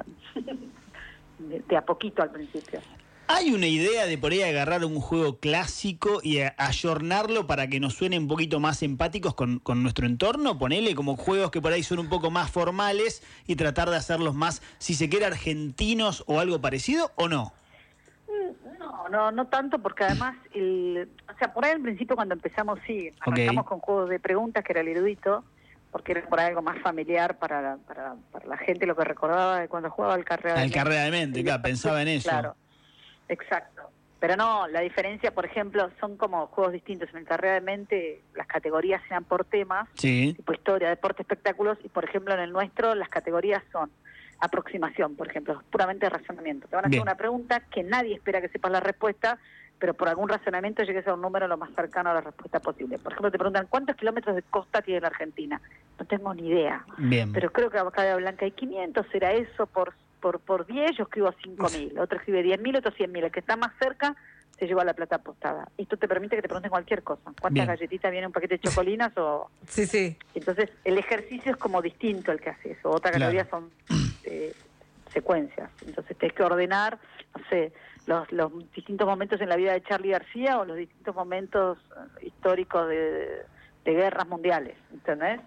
de, de a poquito al principio. ¿Hay una idea de por ahí agarrar un juego clásico y ayornarlo para que nos suene un poquito más empáticos con, con nuestro entorno? Ponele como juegos que por ahí son un poco más formales y tratar de hacerlos más, si se quiere, argentinos o algo parecido, ¿o no? No, no, no tanto, porque además, el, o sea, por ahí al principio cuando empezamos, sí, arrancamos okay. con juegos de preguntas, que era el erudito, porque era por ahí algo más familiar para, para, para la gente, lo que recordaba de cuando jugaba al Carrera de Mente. Al Carrera de Mente, claro, pensaba en eso. Claro, exacto. Pero no, la diferencia, por ejemplo, son como juegos distintos. En el Carrera de Mente las categorías sean por temas, sí. tipo historia, deporte, espectáculos, y por ejemplo en el nuestro las categorías son aproximación, por ejemplo, puramente razonamiento. Te van a Bien. hacer una pregunta que nadie espera que sepas la respuesta, pero por algún razonamiento llegues a un número lo más cercano a la respuesta posible. Por ejemplo, te preguntan, ¿cuántos kilómetros de costa tiene la Argentina? No tengo ni idea. Bien. Pero creo que acá de Blanca hay quinientos, ¿será eso por por por diez? Yo escribo cinco mil, otro escribe diez mil, otro cien mil. El que está más cerca se lleva la plata apostada. Esto te permite que te pregunten cualquier cosa. ¿Cuántas Bien. galletitas viene un paquete de chocolinas? o Sí, sí. Entonces, el ejercicio es como distinto el que hace eso. Otra categoría Claro. son... Eh, secuencias, entonces tienes que ordenar, no sé, los, los distintos momentos en la vida de Charly García o los distintos momentos históricos de, de guerras mundiales, ¿entendés?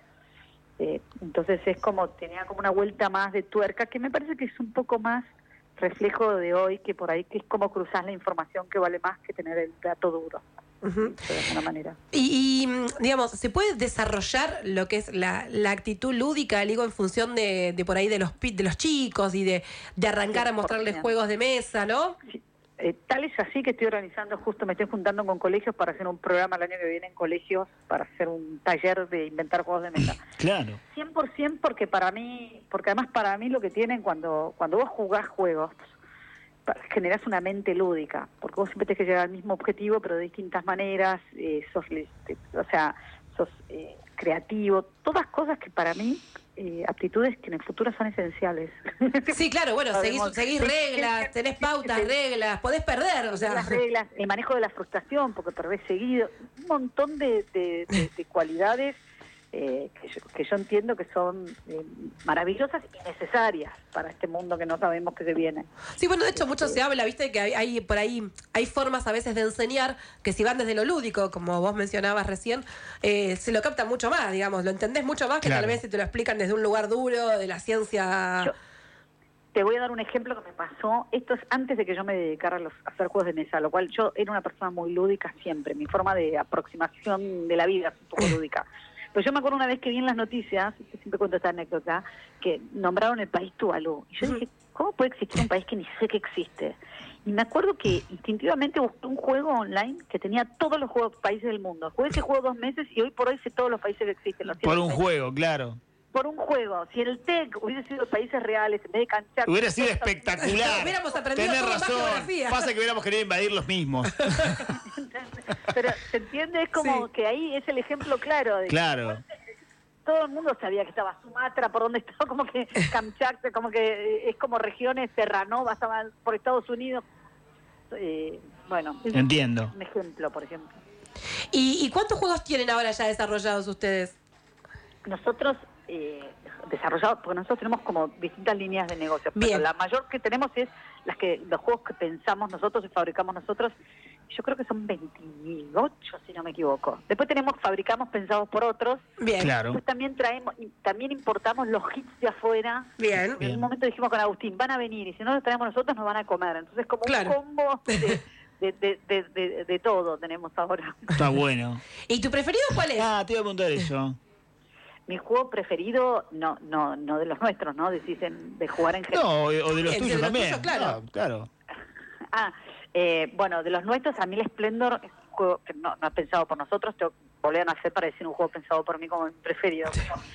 Eh, entonces es como, tenía como una vuelta más de tuerca, que me parece que es un poco más reflejo de hoy, que por ahí que es como cruzar la información, que vale más que tener el dato duro. Uh-huh. De alguna manera. Y, y, digamos, ¿se puede desarrollar lo que es la, la actitud lúdica, digo, en función de, de por ahí de los de los chicos y de, de arrancar sí, a mostrarles juegos de mesa, ¿no? Sí. Eh, tal es así que estoy organizando, justo me estoy juntando con colegios para hacer un programa el año que viene en colegios, para hacer un taller de inventar juegos de mesa. Claro. cien por ciento porque para mí, porque además para mí lo que tienen cuando, cuando vos jugás juegos, generás una mente lúdica, porque vos siempre tenés que llegar al mismo objetivo, pero de distintas maneras, eh, sos, o sea, sos eh, creativo, todas cosas que para mí, eh, aptitudes que en el futuro son esenciales. Sí, claro, bueno, seguís, seguís reglas, tenés pautas, reglas, podés perder, o sea. Las reglas, el manejo de la frustración, porque perdés seguido, un montón de, de, de, de cualidades Eh, que, yo, que yo entiendo que son eh, maravillosas y necesarias para este mundo que no sabemos que se viene. Sí, bueno, de hecho mucho se habla, viste, que hay, hay por ahí hay formas a veces de enseñar que si van desde lo lúdico, como vos mencionabas recién, eh, se lo capta mucho más, digamos, lo entendés mucho más que claro. tal vez si te lo explican desde un lugar duro, de la ciencia. Yo te voy a dar un ejemplo que me pasó. Esto es antes de que yo me dedicara a, los, a hacer juegos de mesa, lo cual yo era una persona muy lúdica siempre. Mi forma de aproximación de la vida es un poco lúdica. Pero yo me acuerdo una vez que vi en las noticias, que siempre cuento esta anécdota, que nombraron el país Tuvalu. Y yo dije, ¿cómo puede existir un país que ni sé que existe? Y me acuerdo que instintivamente busqué un juego online que tenía todos los juegos países del mundo. Jugué ese juego dos meses y hoy por hoy sé todos los países que existen. Los Por un países. juego, claro. Por un juego. Si el T E C hubiese sido países reales en vez de canchar... Hubiera sido espectacular. Hubiéramos aprendido Tenés todo más razón. geografía. Pasa que hubiéramos querido invadir los mismos. Pero, ¿se entiende? Es como Sí. que ahí es el ejemplo claro de Claro. que todo el mundo sabía que estaba Sumatra, por donde estaba, como que Kamchatka, como que es como regiones, Terranova, estaban por Estados Unidos. Eh, bueno, es Entiendo. un ejemplo, por ejemplo. ¿Y, ¿Y cuántos juegos tienen ahora ya desarrollados ustedes? Nosotros, eh, desarrollados, porque nosotros tenemos como distintas líneas de negocio, Bien. pero la mayor que tenemos es las que los juegos que pensamos nosotros y fabricamos nosotros. Yo creo que son veintiocho, si no me equivoco. Después tenemos, fabricamos pensados por otros. Bien. Claro. Después también traemos, y también importamos los hits de afuera. Bien. En Bien. un momento dijimos con Agustín, van a venir, y si no los traemos nosotros nos van a comer. Entonces como Claro. un combo de, de, de, de, de- de todo tenemos ahora. Está bueno. ¿Y tu preferido cuál es? Ah, te iba a preguntar eso. Mi juego preferido, no no no de los nuestros, ¿no? Decís en- de jugar en general. No, o o de los Bien, tuyos de los también. tuyos, claro. Ah, claro. Ah, eh, bueno, de los nuestros, a mí el Splendor es un juego que no, no ha pensado por nosotros, tengo que volver a nacer para decir un juego pensado por mí como mi preferido.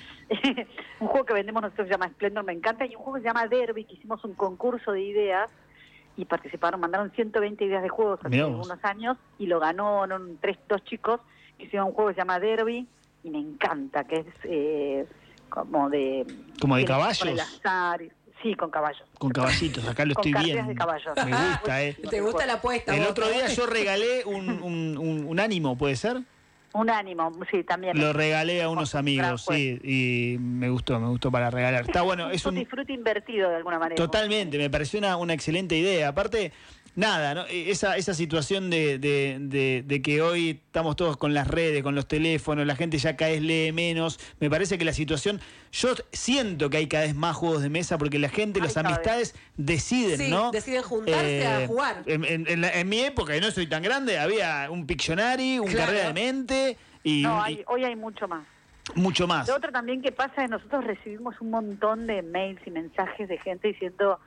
Un juego que vendemos nosotros se llama Splendor, me encanta, y un juego que se llama Derby, que hicimos un concurso de ideas y participaron, mandaron ciento veinte ideas de juegos hace Mirá vos. unos años y lo ganaron tres, dos chicos que hicieron un juego que se llama Derby y me encanta, que es eh, como de... ¿Como de tiene que ver caballos? con el azar, y- sí, con caballos. Con caballitos, acá lo Con estoy carreras viendo. de caballos. Me gusta, ¿eh? ¿Te gusta la apuesta? El vos, otro no? día yo regalé un, un, un, un ánimo, ¿puede ser? Un ánimo, sí, también. Lo regalé a unos Gran amigos, juego. sí, y me gustó, me gustó para regalar. Está bueno, es un un... disfrute invertido de alguna manera. Totalmente, me pareció una, una excelente idea. Aparte, nada, ¿no? esa, esa situación de, de, de, de que hoy estamos todos con las redes, con los teléfonos, la gente ya cada vez lee menos. Me parece que la situación, yo siento que hay cada vez más juegos de mesa porque la gente, Ay, las cada vez. amistades deciden, Sí, ¿no? deciden juntarse a jugar. En, en- en la- en mi época, que no soy tan grande, había un Pictionary, un Claro. Carrera de Mente y, No, y hay, hoy hay mucho más. mucho más. Lo otro también que pasa es nosotros recibimos un montón de mails y mensajes de gente diciendo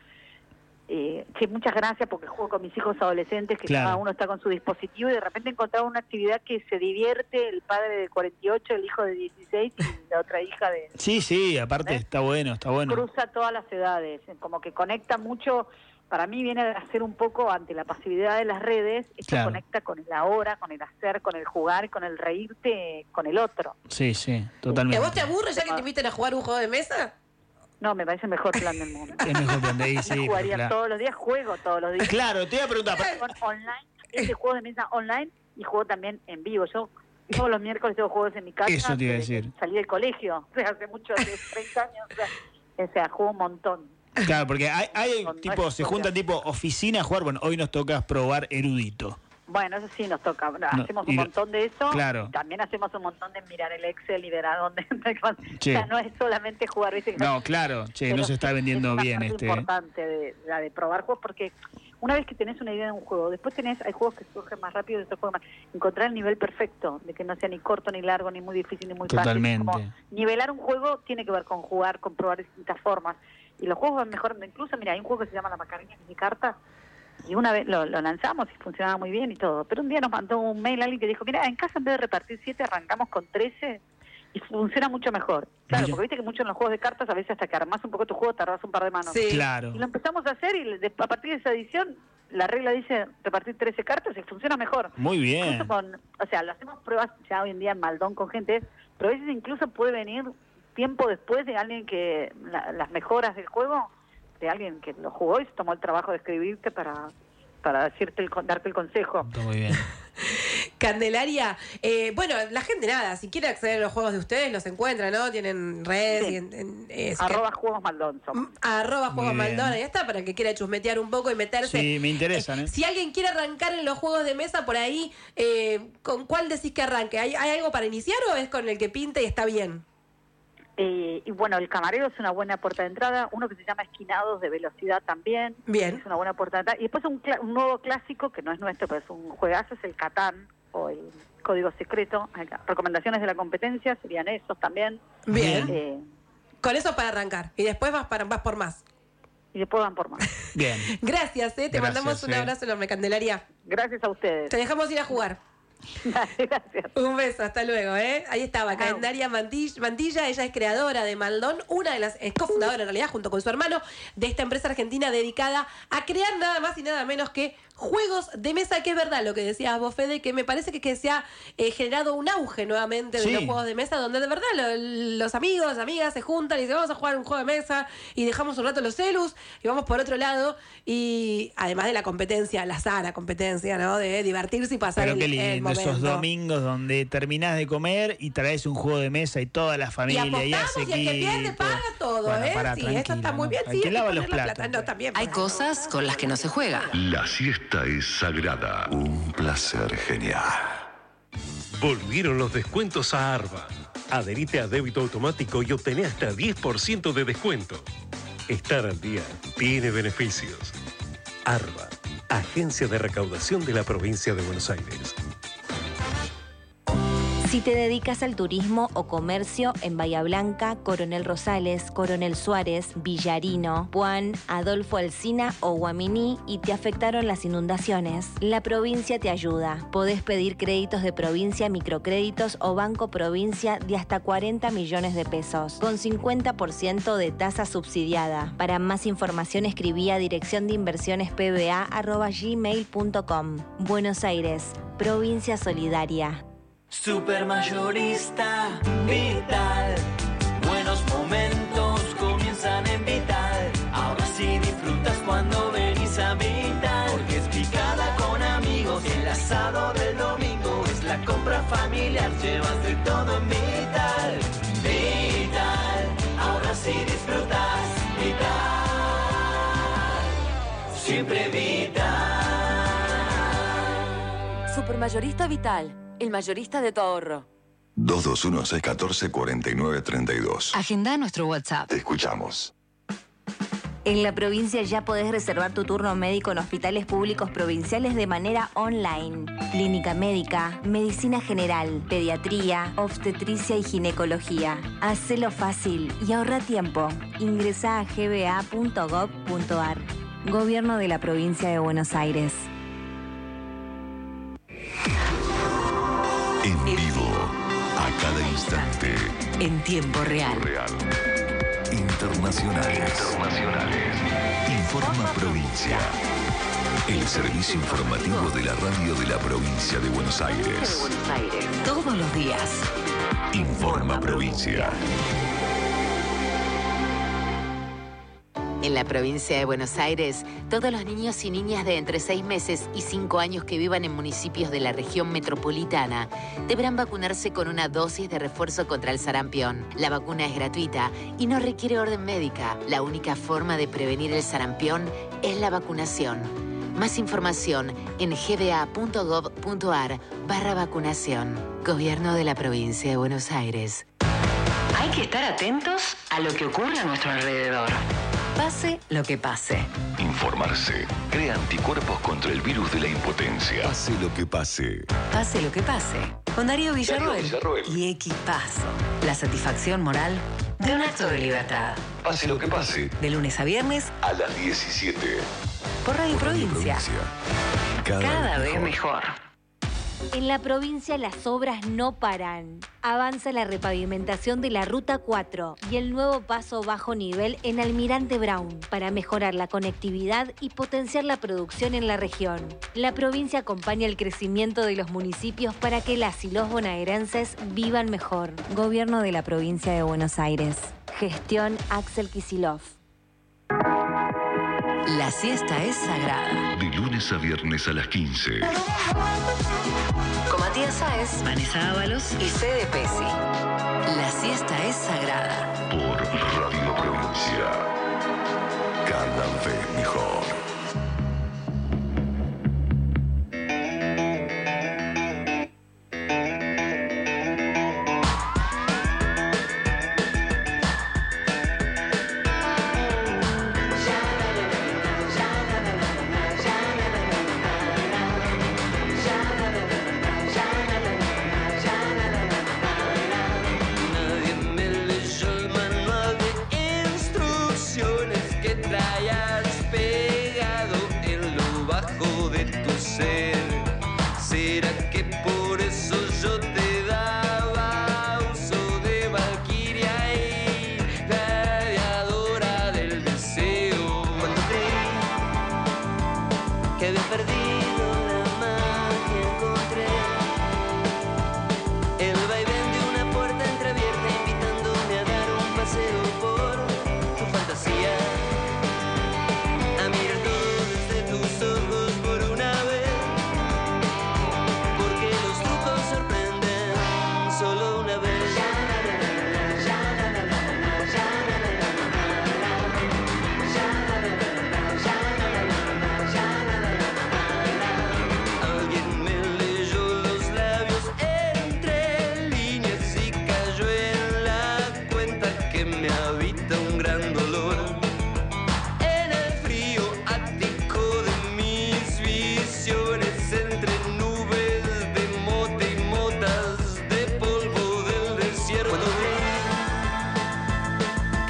eh, que muchas gracias porque juego con mis hijos adolescentes, que Claro. cada uno está con su dispositivo y de repente encontrar una actividad que se divierte el padre de cuarenta y ocho, el hijo de dieciséis y la otra hija de... Sí, sí, aparte está bueno, está bueno. Cruza todas las edades, como que conecta mucho, para mí viene a ser un poco ante la pasividad de las redes, esto Claro. conecta con el ahora, con el hacer, con el jugar, con el reírte, con el otro. Sí, sí, ¿Y totalmente. a vos te aburre ya que te inviten a jugar un juego de mesa? No, me parece el mejor plan del mundo. Es mejor plan de ahí, sí, Yo jugaría pero claro. todos los días, juego todos los días. Claro, te iba a preguntar. Con online, este juego de mesa online y juego también en vivo. Yo todos los miércoles tengo juegos en mi casa. Eso te iba a desde decir. que salí del colegio, o sea, hace mucho, hace treinta años. O sea, o sea, juego un montón. Claro, porque hay, hay Con tipo, nuestro se juntan tipo oficina a jugar. Bueno, hoy nos toca probar erudito. Bueno, eso sí nos toca. No, Hacemos y un lo- montón de eso. Claro. Y también hacemos un montón de mirar el Excel y ver a dónde. Sí. O sea, no es solamente jugar. ¿viste? No, claro, che, no Pero se está sí, vendiendo es una bien parte este. ¿eh? importante de, la de probar juegos porque una vez que tenés una idea de un juego, después tenés, hay juegos que surgen más rápido y otros juegos más. Encontrar el nivel perfecto, de que no sea ni corto, ni largo, ni muy difícil, ni muy Totalmente. fácil. Como nivelar un juego tiene que ver con jugar, con probar distintas formas. Y los juegos van mejorando. Incluso, mira, hay un juego que se llama La Macarena, que es mi carta, y una vez lo, lo lanzamos y funcionaba muy bien y todo. Pero un día nos mandó un mail alguien que dijo, mira, en casa en vez de repartir siete, arrancamos con trece y funciona mucho mejor. Claro, Mira. porque viste que mucho en los juegos de cartas, a veces hasta que armás un poco tu juego, tardás un par de manos. Sí. Claro. Y lo empezamos a hacer y de- a partir de esa edición, la regla dice repartir trece cartas y funciona mejor. Muy bien. Incluso con, o sea, lo hacemos pruebas ya hoy en día en Maldón con gente, pero a veces incluso puede venir tiempo después de alguien que, la- las mejoras del juego, de alguien que lo jugó y se tomó el trabajo de escribirte para, para decirte el, con- darte el consejo. Está muy bien. Candelaria, eh, bueno, la gente nada, si quiere acceder a los juegos de ustedes, los encuentra, ¿no? Tienen redes Sí. y en, en- eh, Arroba Juegos Maldón somos. arroba Muy juegos bien. Maldona, ya está, para que quiera chusmetear un poco y meterse. Sí, me interesan, ¿eh? Si alguien quiere arrancar en los juegos de mesa por ahí, eh, ¿con cuál decís que arranque? ¿Hay, ¿Hay algo para iniciar o es con el que pinte y está bien? Eh, y bueno, el camarero es una buena puerta de entrada, uno que se llama Esquinados de Velocidad también, Bien. es una buena puerta de entrada. Y después un, cla- un nuevo clásico, que no es nuestro, pero es un juegazo, es el Catán o el Código Secreto. Acá, recomendaciones de la competencia serían esos también. Bien. Eh, Con eso para arrancar. Y después vas, para, vas por más. y después van por más. Bien. Gracias, ¿eh? Te Gracias, mandamos un eh. abrazo enorme, Candelaria. Gracias a ustedes. Te dejamos ir a jugar. Gracias. Un beso, hasta luego, ¿eh? Ahí estaba, Candelaria Mantilla, Mantilla, ella es creadora de Maldón, una de las, es cofundadora en realidad, junto con su hermano, de esta empresa argentina dedicada a crear nada más y nada menos que juegos de mesa, que es verdad lo que decías vos, Fede, que me parece que, que se ha eh, generado un auge nuevamente de Sí. los juegos de mesa, donde de verdad lo- los amigos, amigas se juntan y dicen, vamos a jugar un juego de mesa, y dejamos un rato los celus, y vamos por otro lado, y además de la competencia, la sana competencia, ¿no? De divertirse y pasar Pero el, qué el lindo, momento. esos domingos donde terminás de comer y traes un juego de mesa y toda la Y familia y, apostamos hace y el que pierde equipo. paga todo, Bueno, ¿eh? pará, Sí, esto está tranquila, muy ¿no? bien. Hay Sí, que hay lavar que los poner la platos. plata. No, también. Hay cosas con las que no se juega. La siesta es sagrada. Un placer genial. Volvieron los descuentos a Arba. Adherite a débito automático y obtené hasta diez por ciento de descuento. Estar al día tiene beneficios. Arba, Agencia de Recaudación de la Provincia de Buenos Aires. Si te dedicas al turismo o comercio en Bahía Blanca, Coronel Rosales, Coronel Suárez, Villarino, Puan, Adolfo Alsina o Guaminí y te afectaron las inundaciones, la provincia te ayuda. Podés pedir créditos de provincia, microcréditos o Banco Provincia de hasta cuarenta millones de pesos, con cincuenta por ciento de tasa subsidiada. Para más información escribí a dirección de inversiones p b a arroba gmail punto com. Buenos Aires, provincia solidaria. Supermayorista Vital. Buenos momentos comienzan en Vital. Ahora sí disfrutas cuando venís a Vital. Porque es picada con amigos. El asado del domingo es la compra familiar. Llevas de todo en Vital. Vital. Ahora sí disfrutas. Vital. Siempre Vital. Supermayorista Vital, el mayorista de tu ahorro. dos dos uno, seis uno cuatro, cuatro nueve tres dos. Agenda nuestro WhatsApp. Te escuchamos. En la provincia ya podés reservar tu turno médico en hospitales públicos provinciales de manera online. Clínica médica, medicina general, pediatría, obstetricia y ginecología. Hacelo fácil y ahorra tiempo. Ingresá a g b a punto gov punto a r. Gobierno de la Provincia de Buenos Aires. En vivo, a cada instante. En tiempo real. Real. Internacionales. Internacionales. Informa Provincia. El servicio informativo de la radio de la provincia de Buenos Aires. Buenos Aires. Todos los días. Informa Provincia. En la provincia de Buenos Aires, todos los niños y niñas de entre seis meses y cinco años que vivan en municipios de la región metropolitana deberán vacunarse con una dosis de refuerzo contra el sarampión. La vacuna es gratuita y no requiere orden médica. La única forma de prevenir el sarampión es la vacunación. Más información en g b a punto gov punto a r barra vacunación. Gobierno de la provincia de Buenos Aires. Hay que estar atentos a lo que ocurre a nuestro alrededor. Pase lo que pase. Informarse. Crea anticuerpos contra el virus de la impotencia. Pase lo que pase. Pase lo que pase. Con Darío Villarroel, Villarroel. y Equipazo. La satisfacción moral de un acto de libertad. Pase lo que pase. De lunes a viernes A las diecisiete. por Radio Provincia. Cada, Cada vez mejor. En la provincia las obras no paran. Avanza la repavimentación de la Ruta cuatro y el nuevo paso bajo nivel en Almirante Brown para mejorar la conectividad y potenciar la producción en la región. La provincia acompaña el crecimiento de los municipios para que las y los bonaerenses vivan mejor. Gobierno de la provincia de Buenos Aires. Gestión Axel Kicillof. La siesta es sagrada. De lunes a viernes a las quince. Con Matías Sáez, Vanessa Ábalos y Fede Pesi. La siesta es sagrada. Por Radio Provincia. Cada vez mejor. Nadie me leyó el manual de instrucciones que traía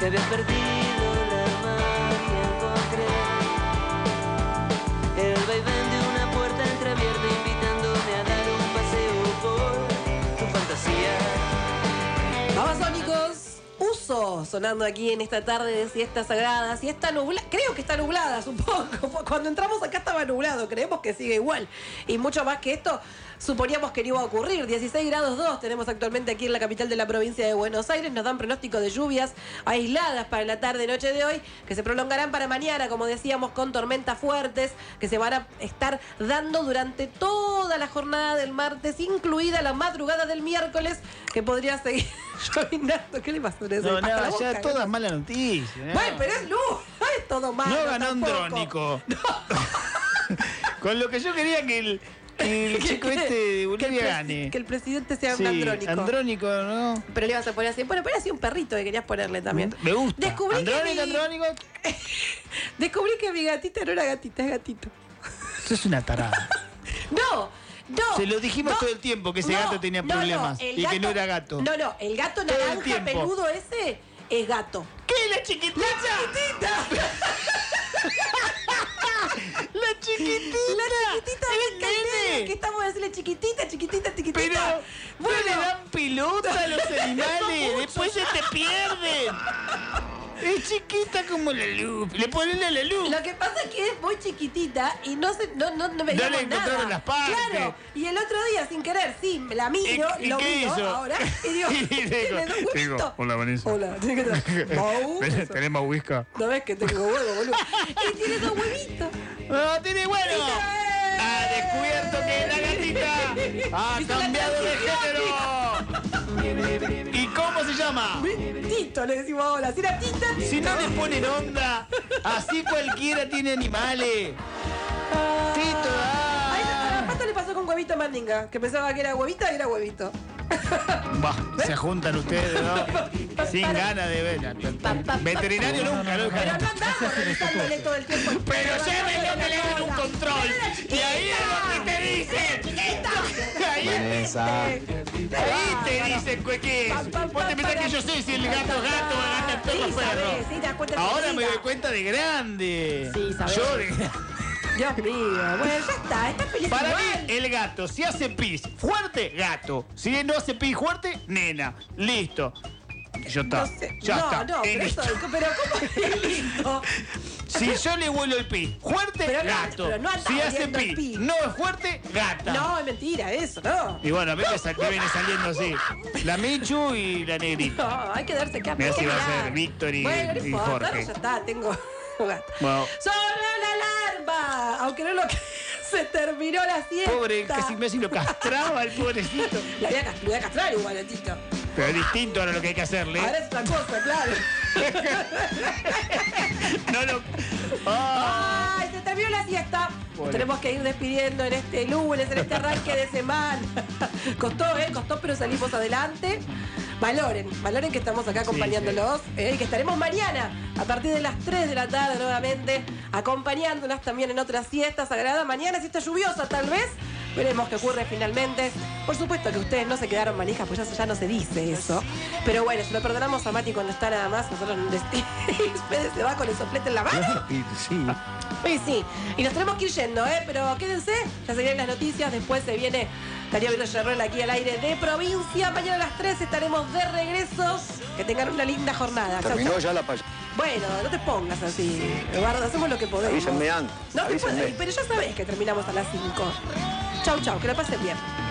había perdido la magia, encontré el vaivén de una puerta entreabierta invitándome a dar un paseo por tu fantasía. Babasónicos, Uso, sonando aquí en esta tarde de siesta sagrada. Siesta nublada, creo que está nublada, supongo. Cuando entramos acá estaba nublado, creemos que sigue igual. Y mucho más que esto, suponíamos que no iba a ocurrir. dieciséis grados dos tenemos actualmente aquí en la capital de la provincia de Buenos Aires. Nos dan pronóstico de lluvias aisladas para la tarde-noche de hoy, que se prolongarán para mañana, como decíamos, con tormentas fuertes, que se van a estar dando durante toda la jornada del martes, incluida la madrugada del miércoles, que podría seguir llovinando. ¿Qué le pasó? No, no, ya todas malas noticias. ¿eh? Bueno, pero es luz, no es todo malo. No ganó tampoco. Andrónico. No. Con lo que yo quería que el, que el chico este de Bolivia gane. Que el presidente sea sí, un andrónico. Andrónico, ¿no? Pero le ibas a poner así. Bueno, pero era así un perrito que querías ponerle también. Me gusta. Descubrí Andrónico, que mi... Andrónico. Descubrí que mi gatita no era gatita, es gatito. Eso es una tarada. No. No, se lo dijimos no, todo el tiempo que ese no, gato tenía no, problemas no, y gato, que no era gato. No, no, el gato todo naranja peludo ese es gato. ¿Qué? ¿La chiquitita? ¡La chiquitita! ¡La chiquitita! ¡La chiquitita! ¡El nene! ¿Qué estamos a decirle? Chiquitita, chiquitita, chiquitita. Pero bueno, no le dan pelota a los animales, después se te pierden. Es chiquita como la luz. Le ponen a la luz. Lo que pasa es que es muy chiquitita y no se, no, no, no veíamos no le encontraron nada. las partes. Claro. Y el otro día, sin querer, sí, la miro, ¿Y, y lo qué miro hizo? ahora y digo, ¿tiene dos huevitos? Hola, Vanessa. Hola, ¿tiene que traer? ¿Mau? ¿Tenés más whisky? No ves que tengo huevo, boludo. Y tiene dos huevitos. ¡No, tiene huevo! ¡Ha descubierto que la gatita ha cambiado de género! ¿Y cómo se llama? Tito, le decimos ahora. Si era Tita. Si no le ponen onda, así cualquiera tiene animales. Ah. Tito, ah. A Pato le pasó con huevito mandinga, que pensaba que era huevita y era huevito. Bah, se juntan ustedes, ¿no? Sin ganas de ver. Veterinario nunca, no, nunca. Pero no andamos revisándole todo el tiempo. Pero llévenlo que le hagan un control. Y ahí es donde te dicen. Ahí Vanessa. Ahí te dicen que es. Vos te pensás que yo sé si el gato es gato o el gato es perro Sí, sabés, perro. sí, te das cuenta Ahora me enseguida. doy cuenta de grande. Sí, sabés. Yo de Dios mío. Bueno, ya está. Está feliz Para igual. mí, el gato, si hace pis fuerte, gato. Si no hace pis fuerte, nena. Listo. Ya está. No sé. Ya no, está. no, pero, Listo. eso, pero ¿cómo es listo? Si yo le huelo el pis fuerte, Pero no, gato. pero no andás si hace oliendo el pis pis. no es fuerte, gata. No, es mentira, eso, no. Y bueno, a mí me, sal- me viene saliendo así. La Michu y la Negrita. No, hay que darse capa. Mira si va a ser Víctor y, Bueno, no y importa, Jorge. ya está, tengo gato. Bueno, ¡Sonó la alarma! Aunque no lo que se terminó la siesta. pobre, casi me lo castraba el pobrecito. La voy a, cast- lo voy a castrar igual, el Tito. Pero es distinto ahora lo que hay que hacerle. Ahora es otra cosa, claro. No lo. ¡Ay, se terminó la siesta! Nos tenemos que ir despidiendo en este lunes, en este arranque de semana. Costó, ¿eh? Costó, pero salimos adelante. Valoren, valoren que estamos acá acompañándolos, ¿eh? Y que estaremos mañana a partir de las tres de la tarde nuevamente acompañándolas también en otra siesta sagrada. Mañana siesta lluviosa tal vez. Veremos qué ocurre finalmente. Por supuesto que ustedes no se quedaron manijas, pues ya, ya no se dice eso. Pero bueno, se lo perdonamos a Mati cuando está nada más. Nosotros Fede se va con el soplete en la mano. Sí. Y sí, y nos tenemos que ir yendo, ¿eh? Pero quédense, ya se vienen las noticias. Después se viene Darío Villarreal aquí al aire de provincia. Mañana a las tres estaremos de regreso. Que tengan una linda jornada. Chau, Terminó chau. ya la paya. Bueno, no te pongas así, Eduardo, hacemos lo que podemos. Avísenme antes. No te avísenme. puedo- pero ya sabés que terminamos a las cinco. Chau, chau, que la pasen bien.